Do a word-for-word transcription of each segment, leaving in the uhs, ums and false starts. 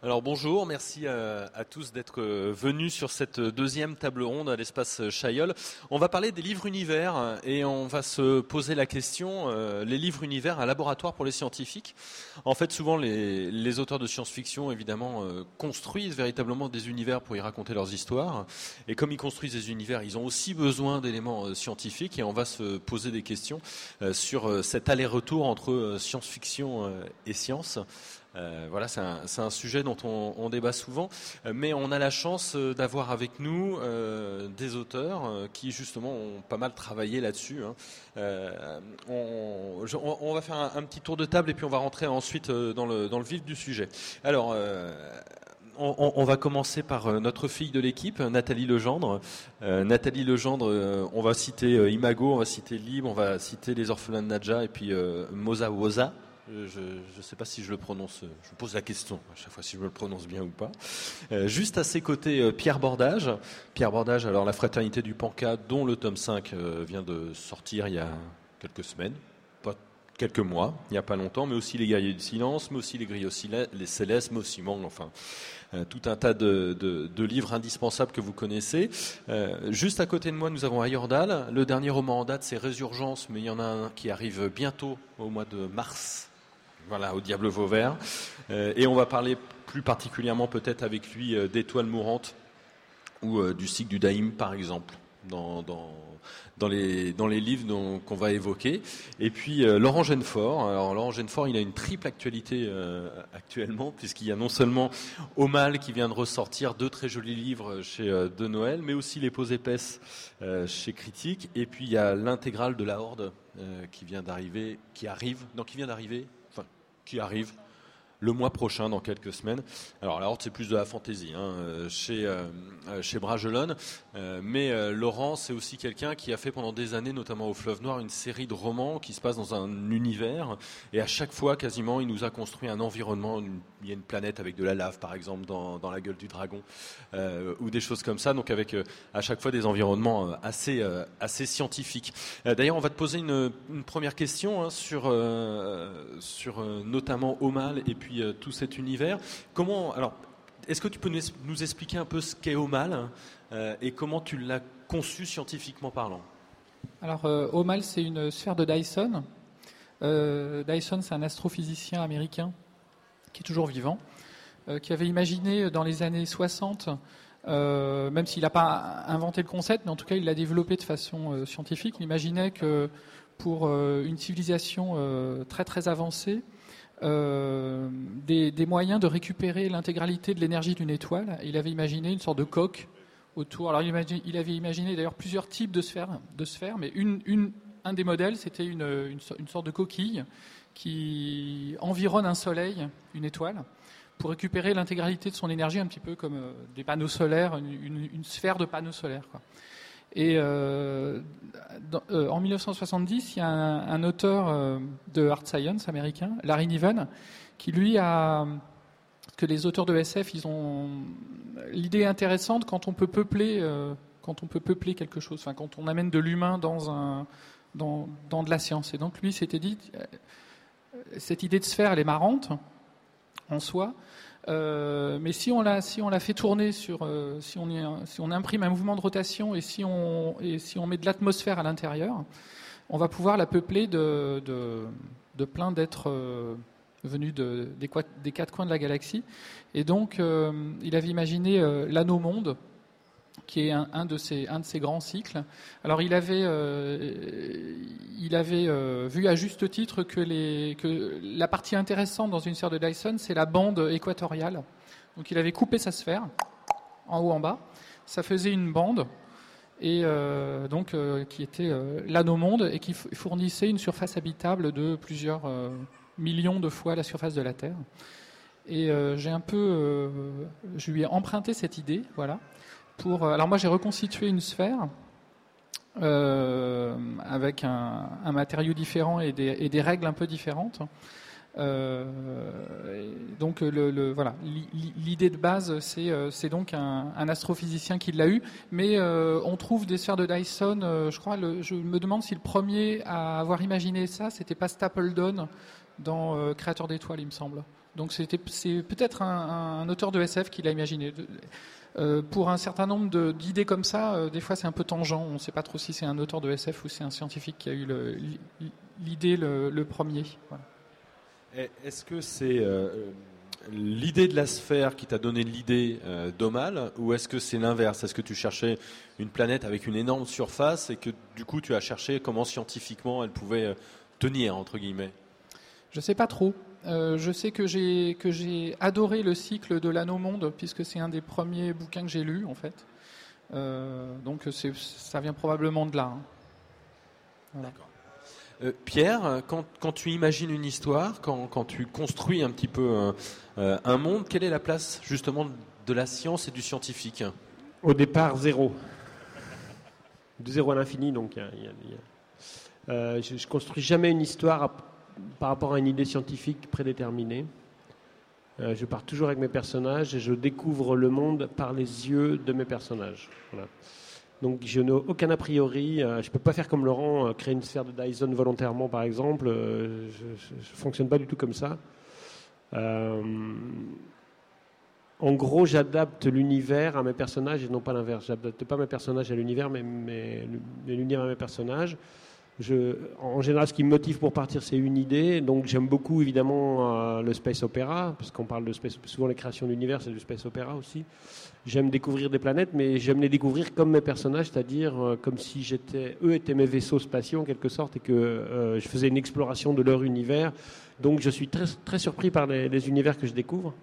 Alors bonjour, merci à, à tous d'être venus sur cette deuxième table ronde à l'espace Chaillol. On va parler des livres univers et on va se poser la question, euh, les livres univers, un laboratoire pour les scientifiques. En fait, souvent les, les auteurs de science-fiction, évidemment, euh, construisent véritablement des univers pour y raconter leurs histoires. Et comme ils construisent des univers, ils ont aussi besoin d'éléments euh, scientifiques et on va se poser des questions euh, sur euh, cet aller-retour entre euh, science-fiction euh, et science. Euh, voilà, c'est un, c'est un sujet dont on, on débat souvent, euh, mais on a la chance euh, d'avoir avec nous euh, des auteurs euh, qui justement ont pas mal travaillé là-dessus. Hein. Euh, on, je, on, on va faire un, un petit tour de table et puis on va rentrer ensuite euh, dans, le, dans le vif du sujet. Alors, euh, on, on va commencer par notre fille de l'équipe, Nathalie Legendre. Euh, Nathalie Legendre, euh, on va citer euh, Imago, on va citer Libre, on va citer Les Orphelins de Nadja et puis euh, Moza Woza. Je ne sais pas si je le prononce, je me pose la question à chaque fois si je le prononce bien ou pas. Euh, juste à ses côtés, euh, Pierre Bordage. Pierre Bordage, alors la Fraternité du Panca, dont le tome cinq euh, vient de sortir il y a quelques semaines, pas quelques mois, il n'y a pas longtemps, mais aussi Les Guerriers du Silence, mais aussi Les Griots les Célestes, mais aussi Mang, enfin, euh, tout un tas de, de, de livres indispensables que vous connaissez. Euh, juste à côté de moi, nous avons Ayordal. Le dernier roman en date, c'est Résurgence, mais il y en a un qui arrive bientôt, au mois de mars. Voilà, au Diable Vauvert. Euh, et on va parler plus particulièrement peut-être avec lui euh, d'Étoiles mourantes ou euh, du cycle du Daïm, par exemple, dans, dans, dans, les, dans les livres dont, qu'on va évoquer. Et puis euh, Laurent Genefort. Alors Laurent Genefort, il a une triple actualité euh, actuellement, puisqu'il y a non seulement Au Mal qui vient de ressortir deux très jolis livres chez euh, De Noël, mais aussi Les Peaux épaisses euh, chez Critique. Et puis il y a l'intégrale de La Horde euh, qui vient d'arriver, qui arrive, non, qui vient d'arriver. qui arrive le mois prochain, dans quelques semaines. Alors la Horde, c'est plus de la fantaisie hein, chez, euh, chez Bragelonne. Euh, mais euh, Laurent, c'est aussi quelqu'un qui a fait pendant des années, notamment au Fleuve Noir, une série de romans qui se passent dans un univers. Et à chaque fois, quasiment, il nous a construit un environnement. Une, il y a une planète avec de la lave, par exemple, dans, dans la gueule du dragon, euh, ou des choses comme ça. Donc avec euh, à chaque fois des environnements assez, euh, assez scientifiques. Euh, d'ailleurs, on va te poser une, une première question hein, sur, euh, sur euh, notamment Au Mal et puis tout cet univers. Comment, alors, est-ce que tu peux nous expliquer un peu ce qu'est Au Mal euh, et comment tu l'as conçu scientifiquement parlant? Alors, euh, Au Mal, c'est une sphère de Dyson. Euh, Dyson, c'est un astrophysicien américain qui est toujours vivant, euh, qui avait imaginé dans les années soixante, euh, même s'il n'a pas inventé le concept, mais en tout cas, il l'a développé de façon euh, scientifique. Il imaginait que pour euh, une civilisation euh, très très avancée, Euh, des, des moyens de récupérer l'intégralité de l'énergie d'une étoile. Il avait imaginé une sorte de coque autour. Alors il, imagine, il avait imaginé d'ailleurs plusieurs types de sphères, de sphères mais une, une, un des modèles, c'était une, une, une sorte de coquille qui environne un soleil, une étoile, pour récupérer l'intégralité de son énergie, un petit peu comme euh, des panneaux solaires, une, une, une sphère de panneaux solaires, quoi. Et euh, dans, euh, en dix-neuf cent soixante-dix, il y a un, un auteur euh, de hard science américain, Larry Niven, qui lui a que les auteurs de S F, ils ont l'idée intéressante quand on peut peupler, euh, quand on peut peupler quelque chose, enfin quand on amène de l'humain dans un dans, dans de la science. Et donc lui s'était dit, euh, cette idée de sphère, elle est marrante en soi. Euh, mais si on la si on la fait tourner sur euh, si on y, si on imprime un mouvement de rotation et si on et si on met de l'atmosphère à l'intérieur, on va pouvoir la peupler de de, de plein d'êtres euh, venus de, des, des quatre coins de la galaxie. Et donc euh, il avait imaginé euh, l'anneau-monde, qui est un, un de ces un de ces grands cycles. Alors il avait euh, il avait euh, vu à juste titre que les que la partie intéressante dans une sphère de Dyson, c'est la bande équatoriale. Donc il avait coupé sa sphère en haut en bas, ça faisait une bande et euh, donc euh, qui était euh, l'anneau-monde et qui fournissait une surface habitable de plusieurs euh, millions de fois la surface de la Terre. Et euh, j'ai un peu euh, je lui ai emprunté cette idée, voilà. Pour, alors moi j'ai reconstitué une sphère euh, avec un, un matériau différent et des, et des règles un peu différentes. Euh, donc le, le, voilà, l'idée de base c'est, c'est donc un, un astrophysicien qui l'a eu, mais euh, on trouve des sphères de Dyson. Euh, je crois, le, je me demande si le premier à avoir imaginé ça, c'était pas Stapledon dans euh, Créateur d'étoiles, il me semble. Donc c'était, c'est peut-être un, un auteur de S F qui l'a imaginé. Euh, pour un certain nombre de, d'idées comme ça, euh, des fois c'est un peu tangent. On ne sait pas trop si c'est un auteur de S F ou c'est un scientifique qui a eu le, l'idée le, le premier. Voilà. Est-ce que c'est euh, l'idée de la sphère qui t'a donné l'idée euh, d'Aumale, ou est-ce que c'est l'inverse? Est-ce que tu cherchais une planète avec une énorme surface et que du coup tu as cherché comment scientifiquement elle pouvait tenir, entre guillemets? Je ne sais pas trop. Euh, je sais que j'ai, que j'ai adoré le cycle de l'Anneau-Monde, puisque c'est un des premiers bouquins que j'ai lus, en fait. Euh, donc c'est, ça vient probablement de là. Hein. Voilà. D'accord. Euh, Pierre, quand, quand tu imagines une histoire, quand, quand tu construis un petit peu un, euh, un monde, quelle est la place justement de la science et du scientifique? Au départ, zéro. De zéro à l'infini, donc. Y a, y a, y a... Euh, je ne construis jamais une histoire à, par rapport à une idée scientifique prédéterminée. Euh, je pars toujours avec mes personnages et je découvre le monde par les yeux de mes personnages. Voilà. Donc je n'ai aucun a priori. Euh, je ne peux pas faire comme Laurent, euh, créer une sphère de Dyson volontairement, par exemple. Euh, je ne fonctionne pas du tout comme ça. Euh, en gros, j'adapte l'univers à mes personnages et non pas l'inverse. Je n'adapte pas mes personnages à l'univers, mais, mais, mais l'univers à mes personnages. Je, en général, ce qui me motive pour partir, c'est une idée. Donc, j'aime beaucoup, évidemment, euh, le space opéra, parce qu'on parle de space, souvent les créations d'univers, c'est du space opéra aussi. J'aime découvrir des planètes, mais j'aime les découvrir comme mes personnages, c'est-à-dire euh, comme si j'étais, eux étaient mes vaisseaux spatiaux en quelque sorte, et que euh, je faisais une exploration de leur univers. Donc, je suis très, très surpris par les, les univers que je découvre.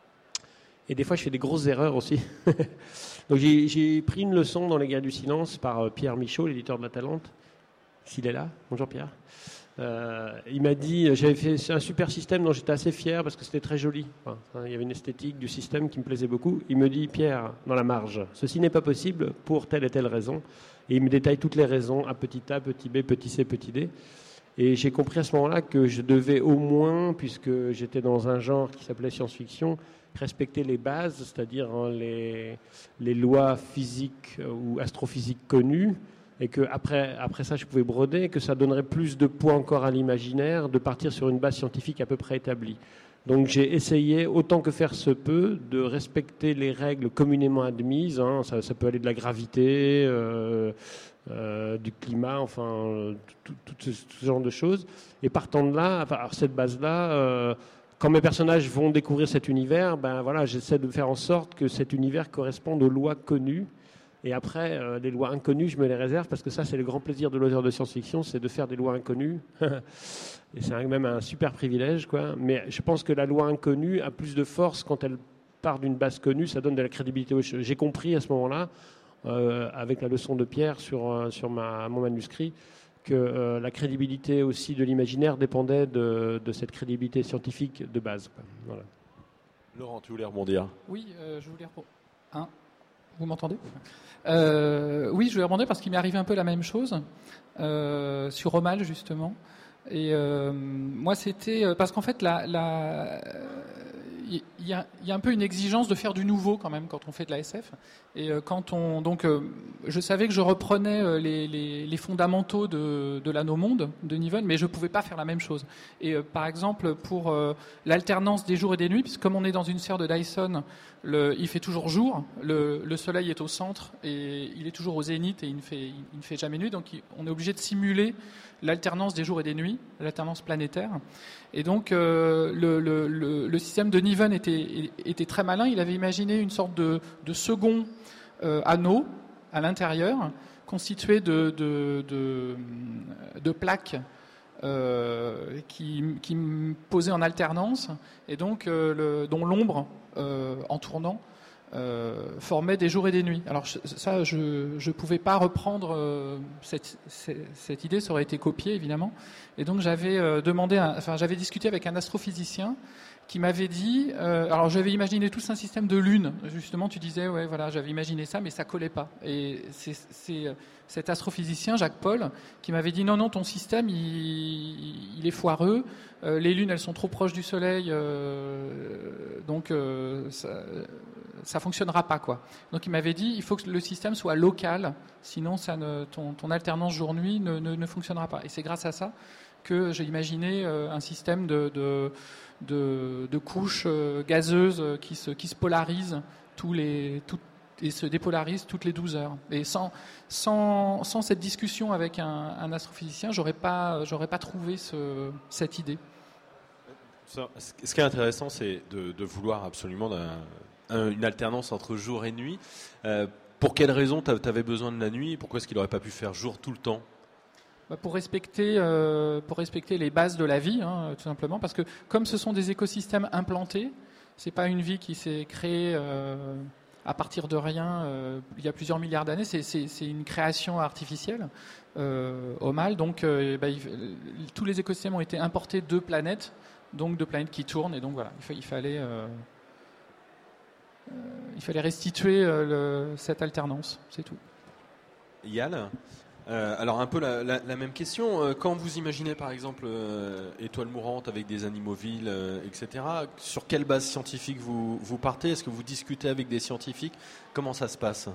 Et des fois, je fais des grosses erreurs aussi. Donc, j'ai, j'ai pris une leçon dans Les Guerres du Silence par euh, Pierre Michaud, l'éditeur de La Talente. S'il est là, bonjour Pierre. Euh, il m'a dit, j'avais fait un super système dont j'étais assez fier parce que c'était très joli. Enfin, il y avait une esthétique du système qui me plaisait beaucoup. Il me dit, Pierre, dans la marge, ceci n'est pas possible pour telle et telle raison. Et il me détaille toutes les raisons, A, petit a, petit b, petit c, petit d. Et j'ai compris à ce moment-là que je devais au moins, puisque j'étais dans un genre qui s'appelait science-fiction, respecter les bases, c'est-à-dire hein, les, les lois physiques ou astrophysiques connues, et que après, après ça, je pouvais broder, que ça donnerait plus de poids encore à l'imaginaire de partir sur une base scientifique à peu près établie. Donc j'ai essayé, autant que faire se peut, de respecter les règles communément admises. Hein, ça, ça peut aller de la gravité, euh, euh, du climat, enfin, tout, tout, tout ce genre de choses. Et partant de là, enfin, alors cette base-là, euh, quand mes personnages vont découvrir cet univers, ben voilà, j'essaie de faire en sorte que cet univers corresponde aux lois connues. Et après, euh, les lois inconnues, je me les réserve parce que ça, c'est le grand plaisir de l'auteur de science-fiction, c'est de faire des lois inconnues. Et c'est même un super privilège, quoi. Mais je pense que la loi inconnue a plus de force quand elle part d'une base connue, ça donne de la crédibilité aux choses. J'ai compris à ce moment-là, euh, avec la leçon de Pierre sur, euh, sur ma, mon manuscrit, que euh, la crédibilité aussi de l'imaginaire dépendait de, de cette crédibilité scientifique de base, quoi. Voilà. Laurent, tu voulais rebondir? Oui, euh, je voulais rebondir. Hein, vous m'entendez? Euh, oui, je voulais rebondir parce qu'il m'est arrivé un peu la même chose euh, sur Aumale justement. Et euh, moi, c'était parce qu'en fait, la, la, il y a, il y a un peu une exigence de faire du nouveau quand même quand on fait de la S F. Et euh, quand on, donc, euh, je savais que je reprenais les, les, les fondamentaux de, de l'Anneau-Monde de Niven, mais je pouvais pas faire la même chose. Et euh, par exemple, pour euh, l'alternance des jours et des nuits, puisque comme on est dans une sphère de Dyson, le, il fait toujours jour, le, le soleil est au centre et il est toujours au zénith et il ne fait, il ne fait jamais nuit, donc il, on est obligé de simuler l'alternance des jours et des nuits, l'alternance planétaire. Et donc euh, le, le, le, le système de Niven était, était très malin. Il avait imaginé une sorte de, de second euh, anneau à l'intérieur, constitué de, de, de, de plaques euh, qui, qui posaient en alternance, et donc euh, le, dont l'ombre, euh, en tournant, Euh, formait des jours et des nuits. Alors je, ça, je ne pouvais pas reprendre euh, cette, cette, cette idée, ça aurait été copié évidemment. Et donc j'avais euh, demandé, un, enfin j'avais discuté avec un astrophysicien qui m'avait dit, euh, alors j'avais imaginé tout un système de lune. Justement, tu disais, ouais, voilà, j'avais imaginé ça, mais ça collait pas. Et c'est, c'est cet astrophysicien, Jacques Paul, qui m'avait dit, non, non, ton système, il, il est foireux. Euh, les lunes, elles sont trop proches du Soleil, euh, donc euh, ça, ça fonctionnera pas, quoi. Donc il m'avait dit, il faut que le système soit local, sinon ça ne, ton, ton alternance jour-nuit ne, ne, ne fonctionnera pas. Et c'est grâce à ça que j'ai imaginé euh, un système de, de, de, de couches euh, gazeuses qui se, qui se polarisent tous les, tout, et se dépolarisent toutes les douze heures. Et sans, sans, sans cette discussion avec un, un astrophysicien, j'aurais pas, j'aurais pas trouvé ce, cette idée. Ce qui est intéressant, c'est de, de vouloir absolument un, une alternance entre jour et nuit. Euh, pour quelles raisons tu avais besoin de la nuit? Pourquoi est-ce qu'il n'aurait pas pu faire jour tout le temps? Bah pour, respecter, euh, pour respecter les bases de la vie, hein, tout simplement. Parce que comme ce sont des écosystèmes implantés, c'est pas une vie qui s'est créée euh, à partir de rien euh, il y a plusieurs milliards d'années. C'est, c'est, c'est une création artificielle euh, au mal. Donc euh, bah, il, tous les écosystèmes ont été importés de planètes. Donc de planètes qui tournent, et donc voilà, il, fa- il, fallait, euh, euh, il fallait restituer euh, le, cette alternance, c'est tout. Yann, euh, alors un peu la, la, la même question. Quand vous imaginez par exemple euh, Étoile mourante avec des animaux-villes, euh, et cetera, sur quelle base scientifique vous, vous partez? Est-ce que vous discutez avec des scientifiques? Comment ça se passe?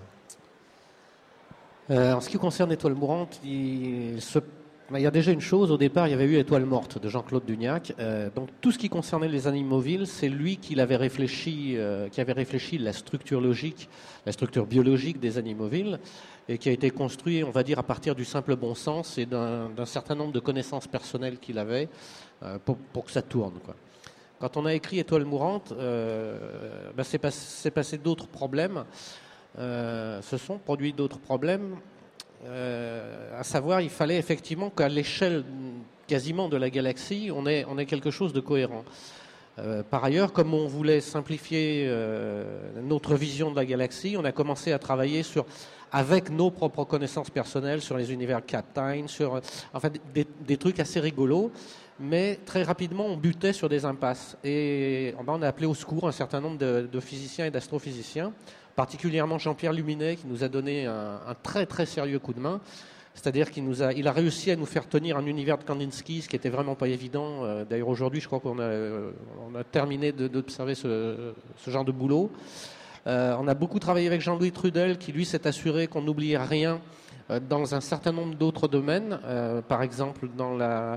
euh, En ce qui concerne Étoile mourante, il se Il y a déjà une chose, au départ, il y avait eu Étoile morte de Jean-Claude Dugnac. Euh, donc tout ce qui concernait les animaux-villes, c'est lui qui avait réfléchi, euh, qui avait réfléchi la structure logique, la structure biologique des animaux-villes, et qui a été construit, on va dire, à partir du simple bon sens et d'un, d'un certain nombre de connaissances personnelles qu'il avait euh, pour, pour que ça tourne, quoi. Quand on a écrit Étoile mourante, euh, ben c'est, pas, c'est passé d'autres problèmes, euh, se sont produits d'autres problèmes. Euh, à savoir, il fallait effectivement qu'à l'échelle quasiment de la galaxie, on ait, on ait quelque chose de cohérent. Euh, par ailleurs, comme on voulait simplifier euh, notre vision de la galaxie, on a commencé à travailler sur, avec nos propres connaissances personnelles sur les univers Captain, sur enfin, des, des trucs assez rigolos, mais très rapidement on butait sur des impasses. Et on a appelé au secours un certain nombre de, de physiciens et d'astrophysiciens, particulièrement Jean-Pierre Luminet, qui nous a donné un, un très très sérieux coup de main. C'est-à-dire qu'il nous a, il a réussi à nous faire tenir un univers de Kandinsky, ce qui était vraiment pas évident. D'ailleurs aujourd'hui, je crois qu'on a, on a terminé de, d'observer ce, ce genre de boulot. Euh, on a beaucoup travaillé avec Jean-Louis Trudel, qui lui s'est assuré qu'on n'oubliait rien euh, dans un certain nombre d'autres domaines. Euh, par exemple, dans la,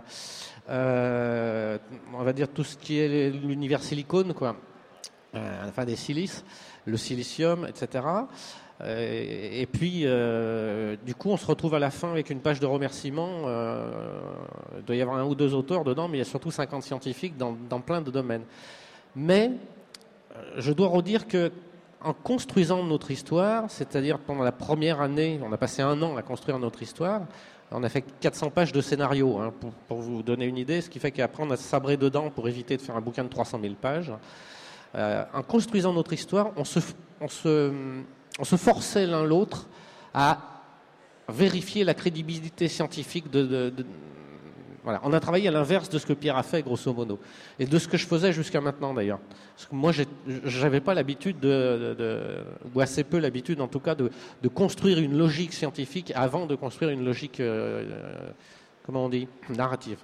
euh, on va dire tout ce qui est l'univers silicone, quoi. Euh, enfin des silices, le silicium, et cetera. Euh, et puis, euh, du coup, on se retrouve à la fin avec une page de remerciements. Euh, il doit y avoir un ou deux auteurs dedans, mais il y a surtout cinquante scientifiques dans, dans plein de domaines. Mais je dois redire que en construisant notre histoire, c'est-à-dire pendant la première année, on a passé un an à construire notre histoire. On a fait quatre cents pages de scénario, hein, pour, pour vous donner une idée, ce qui fait qu'après on a sabré dedans pour éviter de faire un bouquin de trois cent mille pages. Euh, en construisant notre histoire, on se, on, se, on se forçait l'un l'autre à vérifier la crédibilité scientifique de, de, de... Voilà. On a travaillé à l'inverse de ce que Pierre a fait, grosso modo, et de ce que je faisais jusqu'à maintenant, d'ailleurs. Parce que moi, je n'avais pas l'habitude, de, de, de, ou assez peu l'habitude, en tout cas, de, de construire une logique scientifique avant de construire une logique, euh, euh, comment on dit, narrative.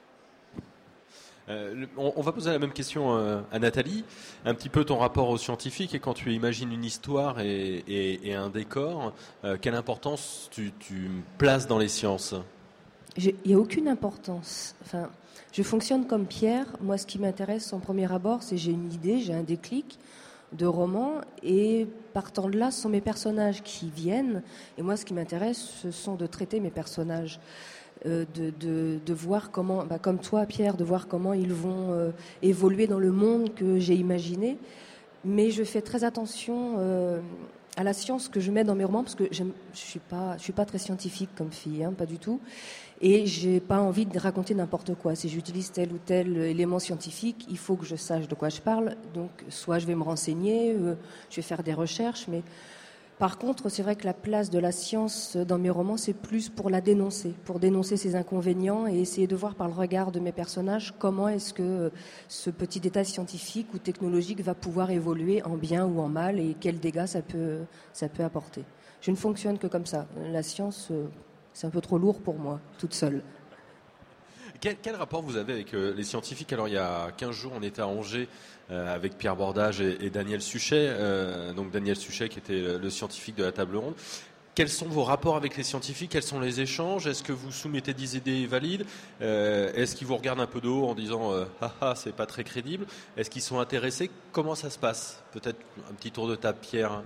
Euh, on, on va poser la même question euh, à Nathalie. Un petit peu ton rapport aux scientifiques, et quand tu imagines une histoire et, et, et un décor, euh, quelle importance tu, tu places dans les sciences? Il n'y a aucune importance. Enfin, je fonctionne comme Pierre. Moi, ce qui m'intéresse en premier abord, c'est j'ai une idée, j'ai un déclic de roman, et partant de là, ce sont mes personnages qui viennent. Et moi, ce qui m'intéresse, ce sont de traiter mes personnages. Euh, de, de, de voir comment, bah, comme toi Pierre, de voir comment ils vont euh, évoluer dans le monde que j'ai imaginé. Mais je fais très attention euh, à la science que je mets dans mes romans, parce que j'aime, je suis pas, je suis pas très scientifique comme fille, hein, pas du tout. Et j'ai pas envie de raconter n'importe quoi. Si j'utilise tel ou tel élément scientifique, il faut que je sache de quoi je parle. Donc, soit je vais me renseigner, euh, je vais faire des recherches, mais par contre, c'est vrai que la place de la science dans mes romans, c'est plus pour la dénoncer, pour dénoncer ses inconvénients et essayer de voir par le regard de mes personnages comment est-ce que ce petit détail scientifique ou technologique va pouvoir évoluer en bien ou en mal et quels dégâts ça peut, ça peut apporter. Je ne fonctionne que comme ça. La science, c'est un peu trop lourd pour moi, toute seule. Quel, quel rapport vous avez avec euh, les scientifiques? Alors, il y a quinze jours, on était à Angers euh, avec Pierre Bordage et, et Daniel Suchet. Euh, donc, Daniel Suchet, qui était le, le scientifique de la table ronde. quels sont vos rapports avec les scientifiques? Quels sont les échanges? Est-ce que vous soumettez des idées valides? euh, Est-ce qu'ils vous regardent un peu de haut en disant euh, « Ah ah, c'est pas très crédible » Est-ce qu'ils sont intéressés? Comment ça se passe? Peut-être un petit tour de table, Pierre.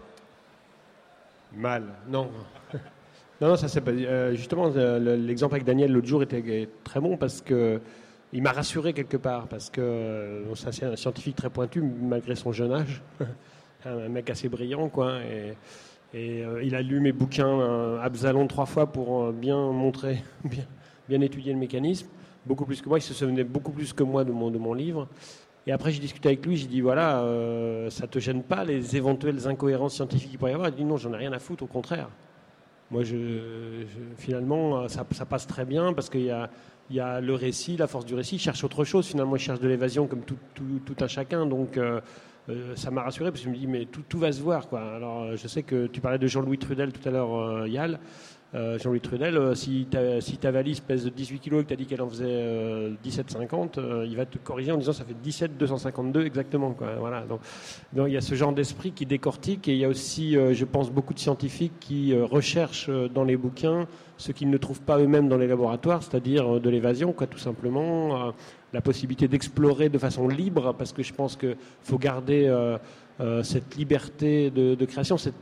Mal, non. non, non, ça c'est pas. Euh, justement, euh, l'exemple avec Daniel l'autre jour était très bon parce que il m'a rassuré quelque part parce que euh, c'est un scientifique très pointu malgré son jeune âge, un mec assez brillant, quoi. Et, et euh, il a lu mes bouquins euh, Absalon trois fois pour euh, bien montrer, bien, bien étudier le mécanisme, beaucoup plus que moi. Il se souvenait beaucoup plus que moi de mon de mon livre. Et après, j'ai discuté avec lui, j'ai dit, voilà, euh, ça ne te gêne pas les éventuelles incohérences scientifiques qu'il pourrait y avoir? Il dit, non, j'en ai rien à foutre, au contraire. Moi, je, je, finalement, ça, ça passe très bien parce qu'il y a, il y a le récit, la force du récit. Il cherche autre chose, finalement, il cherche de l'évasion comme tout, tout, tout un chacun. Donc, euh, euh, ça m'a rassuré parce que je me dis, mais tout, tout va se voir, quoi. Alors, je sais que tu parlais de Jean-Louis Trudel tout à l'heure, euh, Yal. Euh, Jean-Louis Trudel, euh, si, ta, si ta valise pèse dix-huit kilos et que tu as dit qu'elle en faisait euh, dix-sept cinquante, euh, il va te corriger en disant ça fait dix-sept deux cent cinquante-deux exactement, quoi. Voilà. Donc, donc il y a ce genre d'esprit qui décortique et il y a aussi, euh, je pense, beaucoup de scientifiques qui euh, recherchent euh, dans les bouquins ce qu'ils ne trouvent pas eux-mêmes dans les laboratoires, c'est-à-dire euh, de l'évasion, quoi, tout simplement, euh, la possibilité d'explorer de façon libre, parce que je pense qu'il faut garder euh, euh, cette liberté de, de création, cette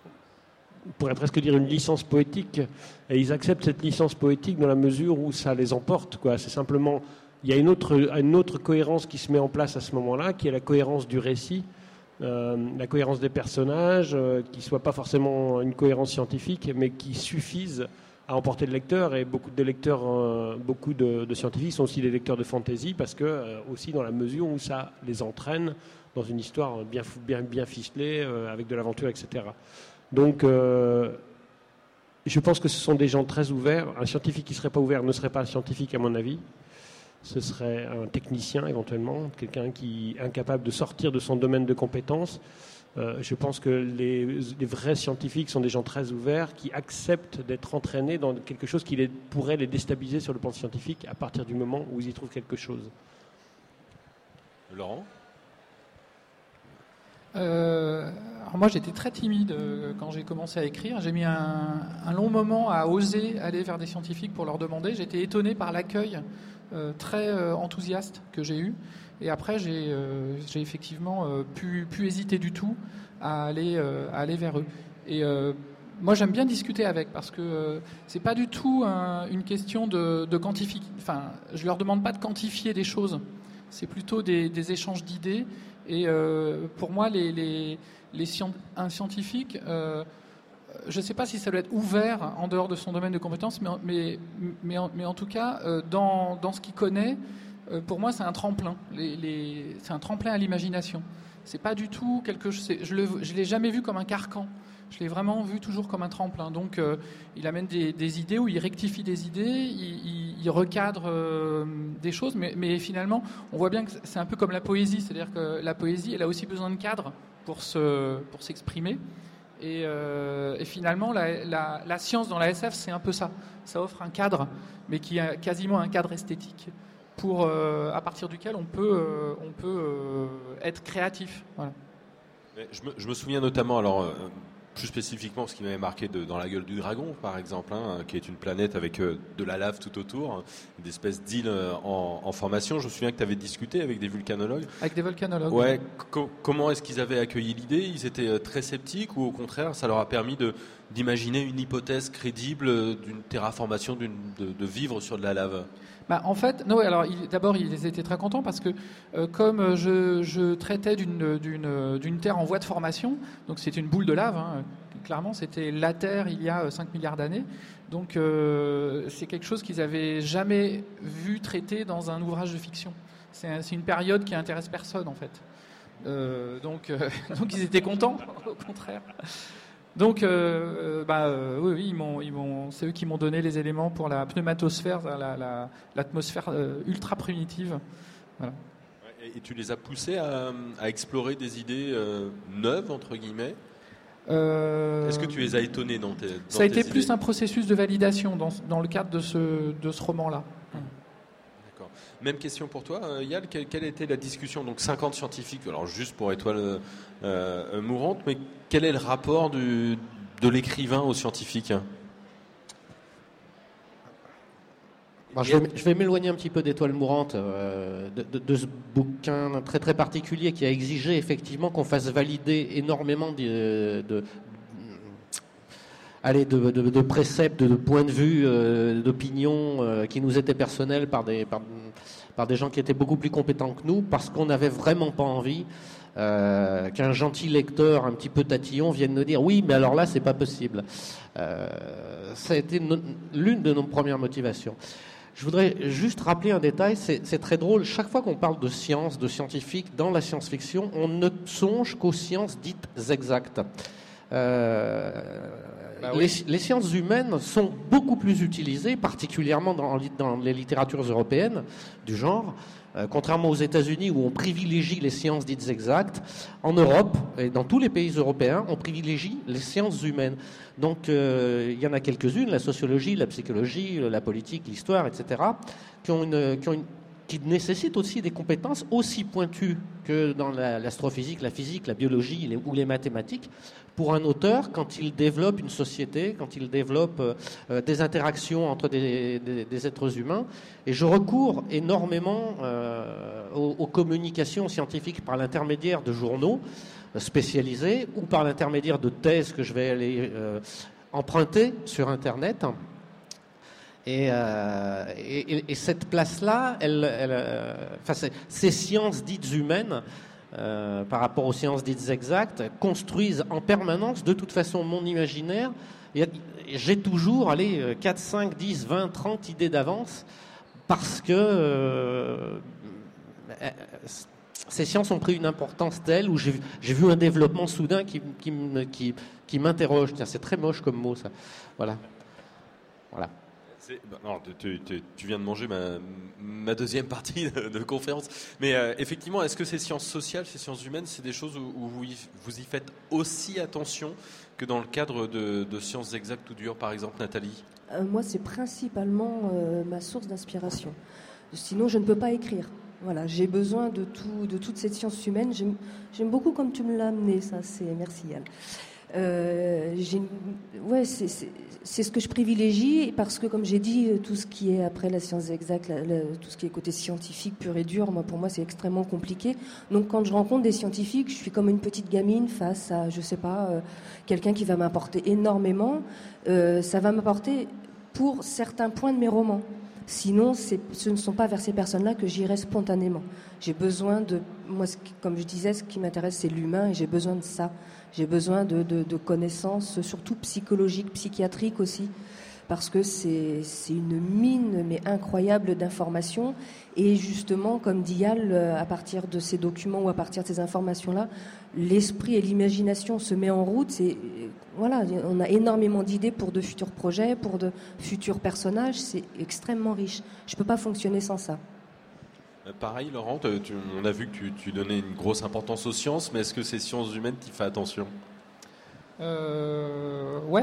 on pourrait presque dire une licence poétique, et ils acceptent cette licence poétique dans la mesure où ça les emporte, quoi. C'est simplement, il y a une autre, une autre cohérence qui se met en place à ce moment-là, qui est la cohérence du récit, euh, la cohérence des personnages, euh, qui ne soit pas forcément une cohérence scientifique, mais qui suffise à emporter le lecteur. Et beaucoup de lecteurs, euh, beaucoup de, de scientifiques sont aussi des lecteurs de fantasy, parce que euh, aussi dans la mesure où ça les entraîne dans une histoire bien, bien, bien ficelée, euh, avec de l'aventure, et cetera. Donc, euh, je pense que ce sont des gens très ouverts. Un scientifique qui ne serait pas ouvert ne serait pas un scientifique, à mon avis. Ce serait un technicien, éventuellement, quelqu'un qui est incapable de sortir de son domaine de compétences. Euh, je pense que les, les vrais scientifiques sont des gens très ouverts, qui acceptent d'être entraînés dans quelque chose qui les, pourrait les déstabiliser sur le plan scientifique à partir du moment où ils y trouvent quelque chose. Laurent ? Euh, alors moi j'étais très timide euh, quand j'ai commencé à écrire. J'ai mis un, un long moment à oser aller vers des scientifiques pour leur demander. J'étais étonné par l'accueil euh, très euh, enthousiaste que j'ai eu. Et après j'ai, euh, j'ai effectivement euh, pu, pu hésiter du tout à aller, euh, à aller vers eux. Et euh, moi j'aime bien discuter avec parce que euh, c'est pas du tout un, une question de, de quantifier. Enfin, je leur demande pas de quantifier des choses. C'est plutôt des, des échanges d'idées. Et euh, pour moi, les, les, les scient- un scientifique, euh, je ne sais pas si ça doit être ouvert en dehors de son domaine de compétences, mais, mais, mais, en, mais en tout cas, euh, dans, dans ce qu'il connaît, euh, pour moi, c'est un tremplin. Les, les, c'est un tremplin à l'imagination. C'est pas du tout quelque chose. Je ne l'ai jamais vu comme un carcan. Je l'ai vraiment vu toujours comme un tremplin. Donc, euh, il amène des, des idées, ou il rectifie des idées, il, il, il recadre euh, des choses, mais, mais finalement, on voit bien que c'est un peu comme la poésie. C'est-à-dire que la poésie, elle a aussi besoin de cadre pour, se, pour s'exprimer. Et, euh, et finalement, la, la, la science dans la S F, c'est un peu ça. Ça offre un cadre, mais qui a quasiment un cadre esthétique, pour, euh, à partir duquel on peut, euh, on peut euh, être créatif. Voilà. Je me, je me souviens notamment, alors... Euh, plus spécifiquement, ce qui m'avait marqué de, dans La Gueule du Dragon, par exemple, hein, qui est une planète avec euh, de la lave tout autour, hein, des espèces d'îles euh, en, en formation. Je me souviens que tu avais discuté avec des vulcanologues. Avec des volcanologues. Ouais. Co- comment est-ce qu'ils avaient accueilli l'idée? Ils étaient euh, très sceptiques, ou au contraire, ça leur a permis de, d'imaginer une hypothèse crédible euh, d'une terraformation, d'une, de, de vivre sur de la lave? Bah, en fait, non, alors il, d'abord ils étaient très contents parce que euh, comme je, je traitais d'une, d'une, d'une terre en voie de formation, donc c'est une boule de lave, hein, clairement c'était la Terre il y a cinq milliards d'années, donc euh, c'est quelque chose qu'ils n'avaient jamais vu traité dans un ouvrage de fiction. C'est, un, c'est une période qui intéresse personne en fait. Euh, donc, euh, donc ils étaient contents, au contraire. Donc, euh, bah, euh, oui, oui ils m'ont, ils m'ont, c'est eux qui m'ont donné les éléments pour la pneumatosphère, la, la, l'atmosphère euh, ultra primitive. Voilà. Et, et tu les as poussés à, à explorer des idées euh, neuves, entre guillemets? euh, Est-ce que tu les as étonnés dans tes dans Ça a tes été plus idées? un processus de validation dans, dans le cadre de ce, de ce roman-là. D'accord. Même question pour toi, euh, Yal, quelle, quelle était la discussion? Donc cinquante scientifiques, alors juste pour Étoile euh, mourante, mais quel est le rapport du, de l'écrivain au scientifique? Bon, je vais, je vais m'éloigner un petit peu d'Étoile mourante, euh, de, de, de ce bouquin très très particulier qui a exigé effectivement qu'on fasse valider énormément de, de, allez, de, de, de préceptes, de, de points de vue, euh, d'opinions euh, qui nous étaient personnels par des, par, par des gens qui étaient beaucoup plus compétents que nous, parce qu'on n'avait vraiment pas envie euh, qu'un gentil lecteur un petit peu tatillon vienne nous dire oui, mais alors là, c'est pas possible. Euh, ça a été no- l'une de nos premières motivations. Je voudrais juste rappeler un détail, c'est, c'est très drôle. Chaque fois qu'on parle de science, de scientifique dans la science-fiction, on ne songe qu'aux sciences dites exactes. Euh, bah oui. les, les sciences humaines sont beaucoup plus utilisées, particulièrement dans, dans les littératures européennes du genre. Euh, contrairement aux États-Unis où on privilégie les sciences dites exactes, en Europe et dans tous les pays européens, on privilégie les sciences humaines. Donc euh, il y en a quelques-unes, la sociologie, la psychologie, la politique, l'histoire, et cetera, qui ont une, qui ont une, qui nécessitent aussi des compétences aussi pointues que dans la, l'astrophysique, la physique, la biologie les, ou les mathématiques, pour un auteur quand il développe une société, quand il développe euh, des interactions entre des, des, des êtres humains. Et je recours énormément euh, aux, aux communications scientifiques par l'intermédiaire de journaux spécialisés ou par l'intermédiaire de thèses que je vais aller euh, emprunter sur Internet. Et, euh, et, et cette place-là, elle, elle, euh, enfin, ces sciences dites humaines, euh, par rapport aux sciences dites exactes, construisent en permanence, de toute façon, mon imaginaire. Et j'ai toujours, allez, quatre, cinq, dix, vingt, trente idées d'avance, parce que euh, ces sciences ont pris une importance telle où j'ai, j'ai vu un développement soudain qui, qui, qui, qui m'interroge. Tiens, c'est très moche comme mot, ça. Voilà. Voilà. Non, tu, tu, tu viens de manger ma, ma deuxième partie de, de conférence. Mais euh, effectivement, est-ce que ces sciences sociales, ces sciences humaines, c'est des choses où, où vous, y, vous y faites aussi attention que dans le cadre de, de sciences exactes ou dures, par exemple, Nathalie? euh, Moi, c'est principalement euh, ma source d'inspiration. Sinon, je ne peux pas écrire. Voilà, j'ai besoin de, tout, de toute cette science humaine. J'aime, j'aime beaucoup comme tu me l'as amené, ça, c'est merci Yann. Euh, j'ai, ouais, c'est, c'est, c'est ce que je privilégie parce que, comme j'ai dit, tout ce qui est après la science exacte, la, la, tout ce qui est côté scientifique pur et dur, moi, pour moi, c'est extrêmement compliqué. Donc, quand je rencontre des scientifiques, je suis comme une petite gamine face à, je sais pas, euh, quelqu'un qui va m'apporter énormément. Euh, ça va m'apporter pour certains points de mes romans. Sinon, c'est, ce ne sont pas vers ces personnes-là que j'irai spontanément. J'ai besoin de, moi, ce qui, comme je disais, ce qui m'intéresse, c'est l'humain, et j'ai besoin de ça. J'ai besoin de, de, de connaissances, surtout psychologiques, psychiatriques aussi, parce que c'est, c'est une mine, mais incroyable d'informations. Et justement, comme dit Yal, à partir de ces documents ou à partir de ces informations-là, l'esprit et l'imagination se met en route. C'est, voilà, on a énormément d'idées pour de futurs projets, pour de futurs personnages. C'est extrêmement riche. Je ne peux pas fonctionner sans ça. Pareil, Laurent, tu, on a vu que tu, tu donnais une grosse importance aux sciences, mais est-ce que ces sciences humaines, tu fais attention? euh, Ouais.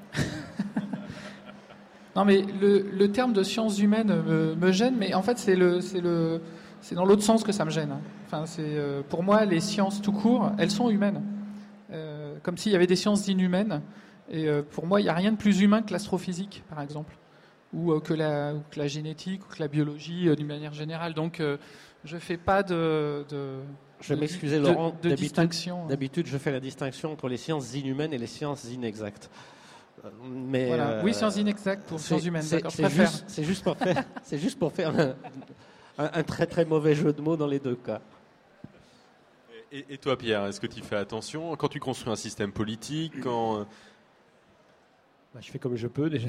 Non, mais le, le terme de sciences humaines me, me gêne, mais en fait, c'est, le, c'est, le, c'est dans l'autre sens que ça me gêne. Enfin, c'est, euh, pour moi, les sciences tout court, elles sont humaines. Euh, comme s'il y avait des sciences inhumaines. Et euh, pour moi, il n'y a rien de plus humain que l'astrophysique, par exemple. Ou, euh, que la, ou que la génétique, ou que la biologie, euh, d'une manière générale. Donc, euh, je ne fais pas de... de je vais m'excuser, Laurent. De, de distinction. D'habitude, je fais la distinction entre les sciences inhumaines et les sciences inexactes. Mais voilà. euh, oui, sciences inexactes pour sciences humaines. C'est, D'accord, c'est, je préfère. Juste, c'est juste pour faire, c'est juste pour faire un, un, un très très mauvais jeu de mots dans les deux cas. Et, et toi, Pierre, est-ce que tu fais attention quand tu construis un système politique quand... Bah, je fais comme je peux déjà.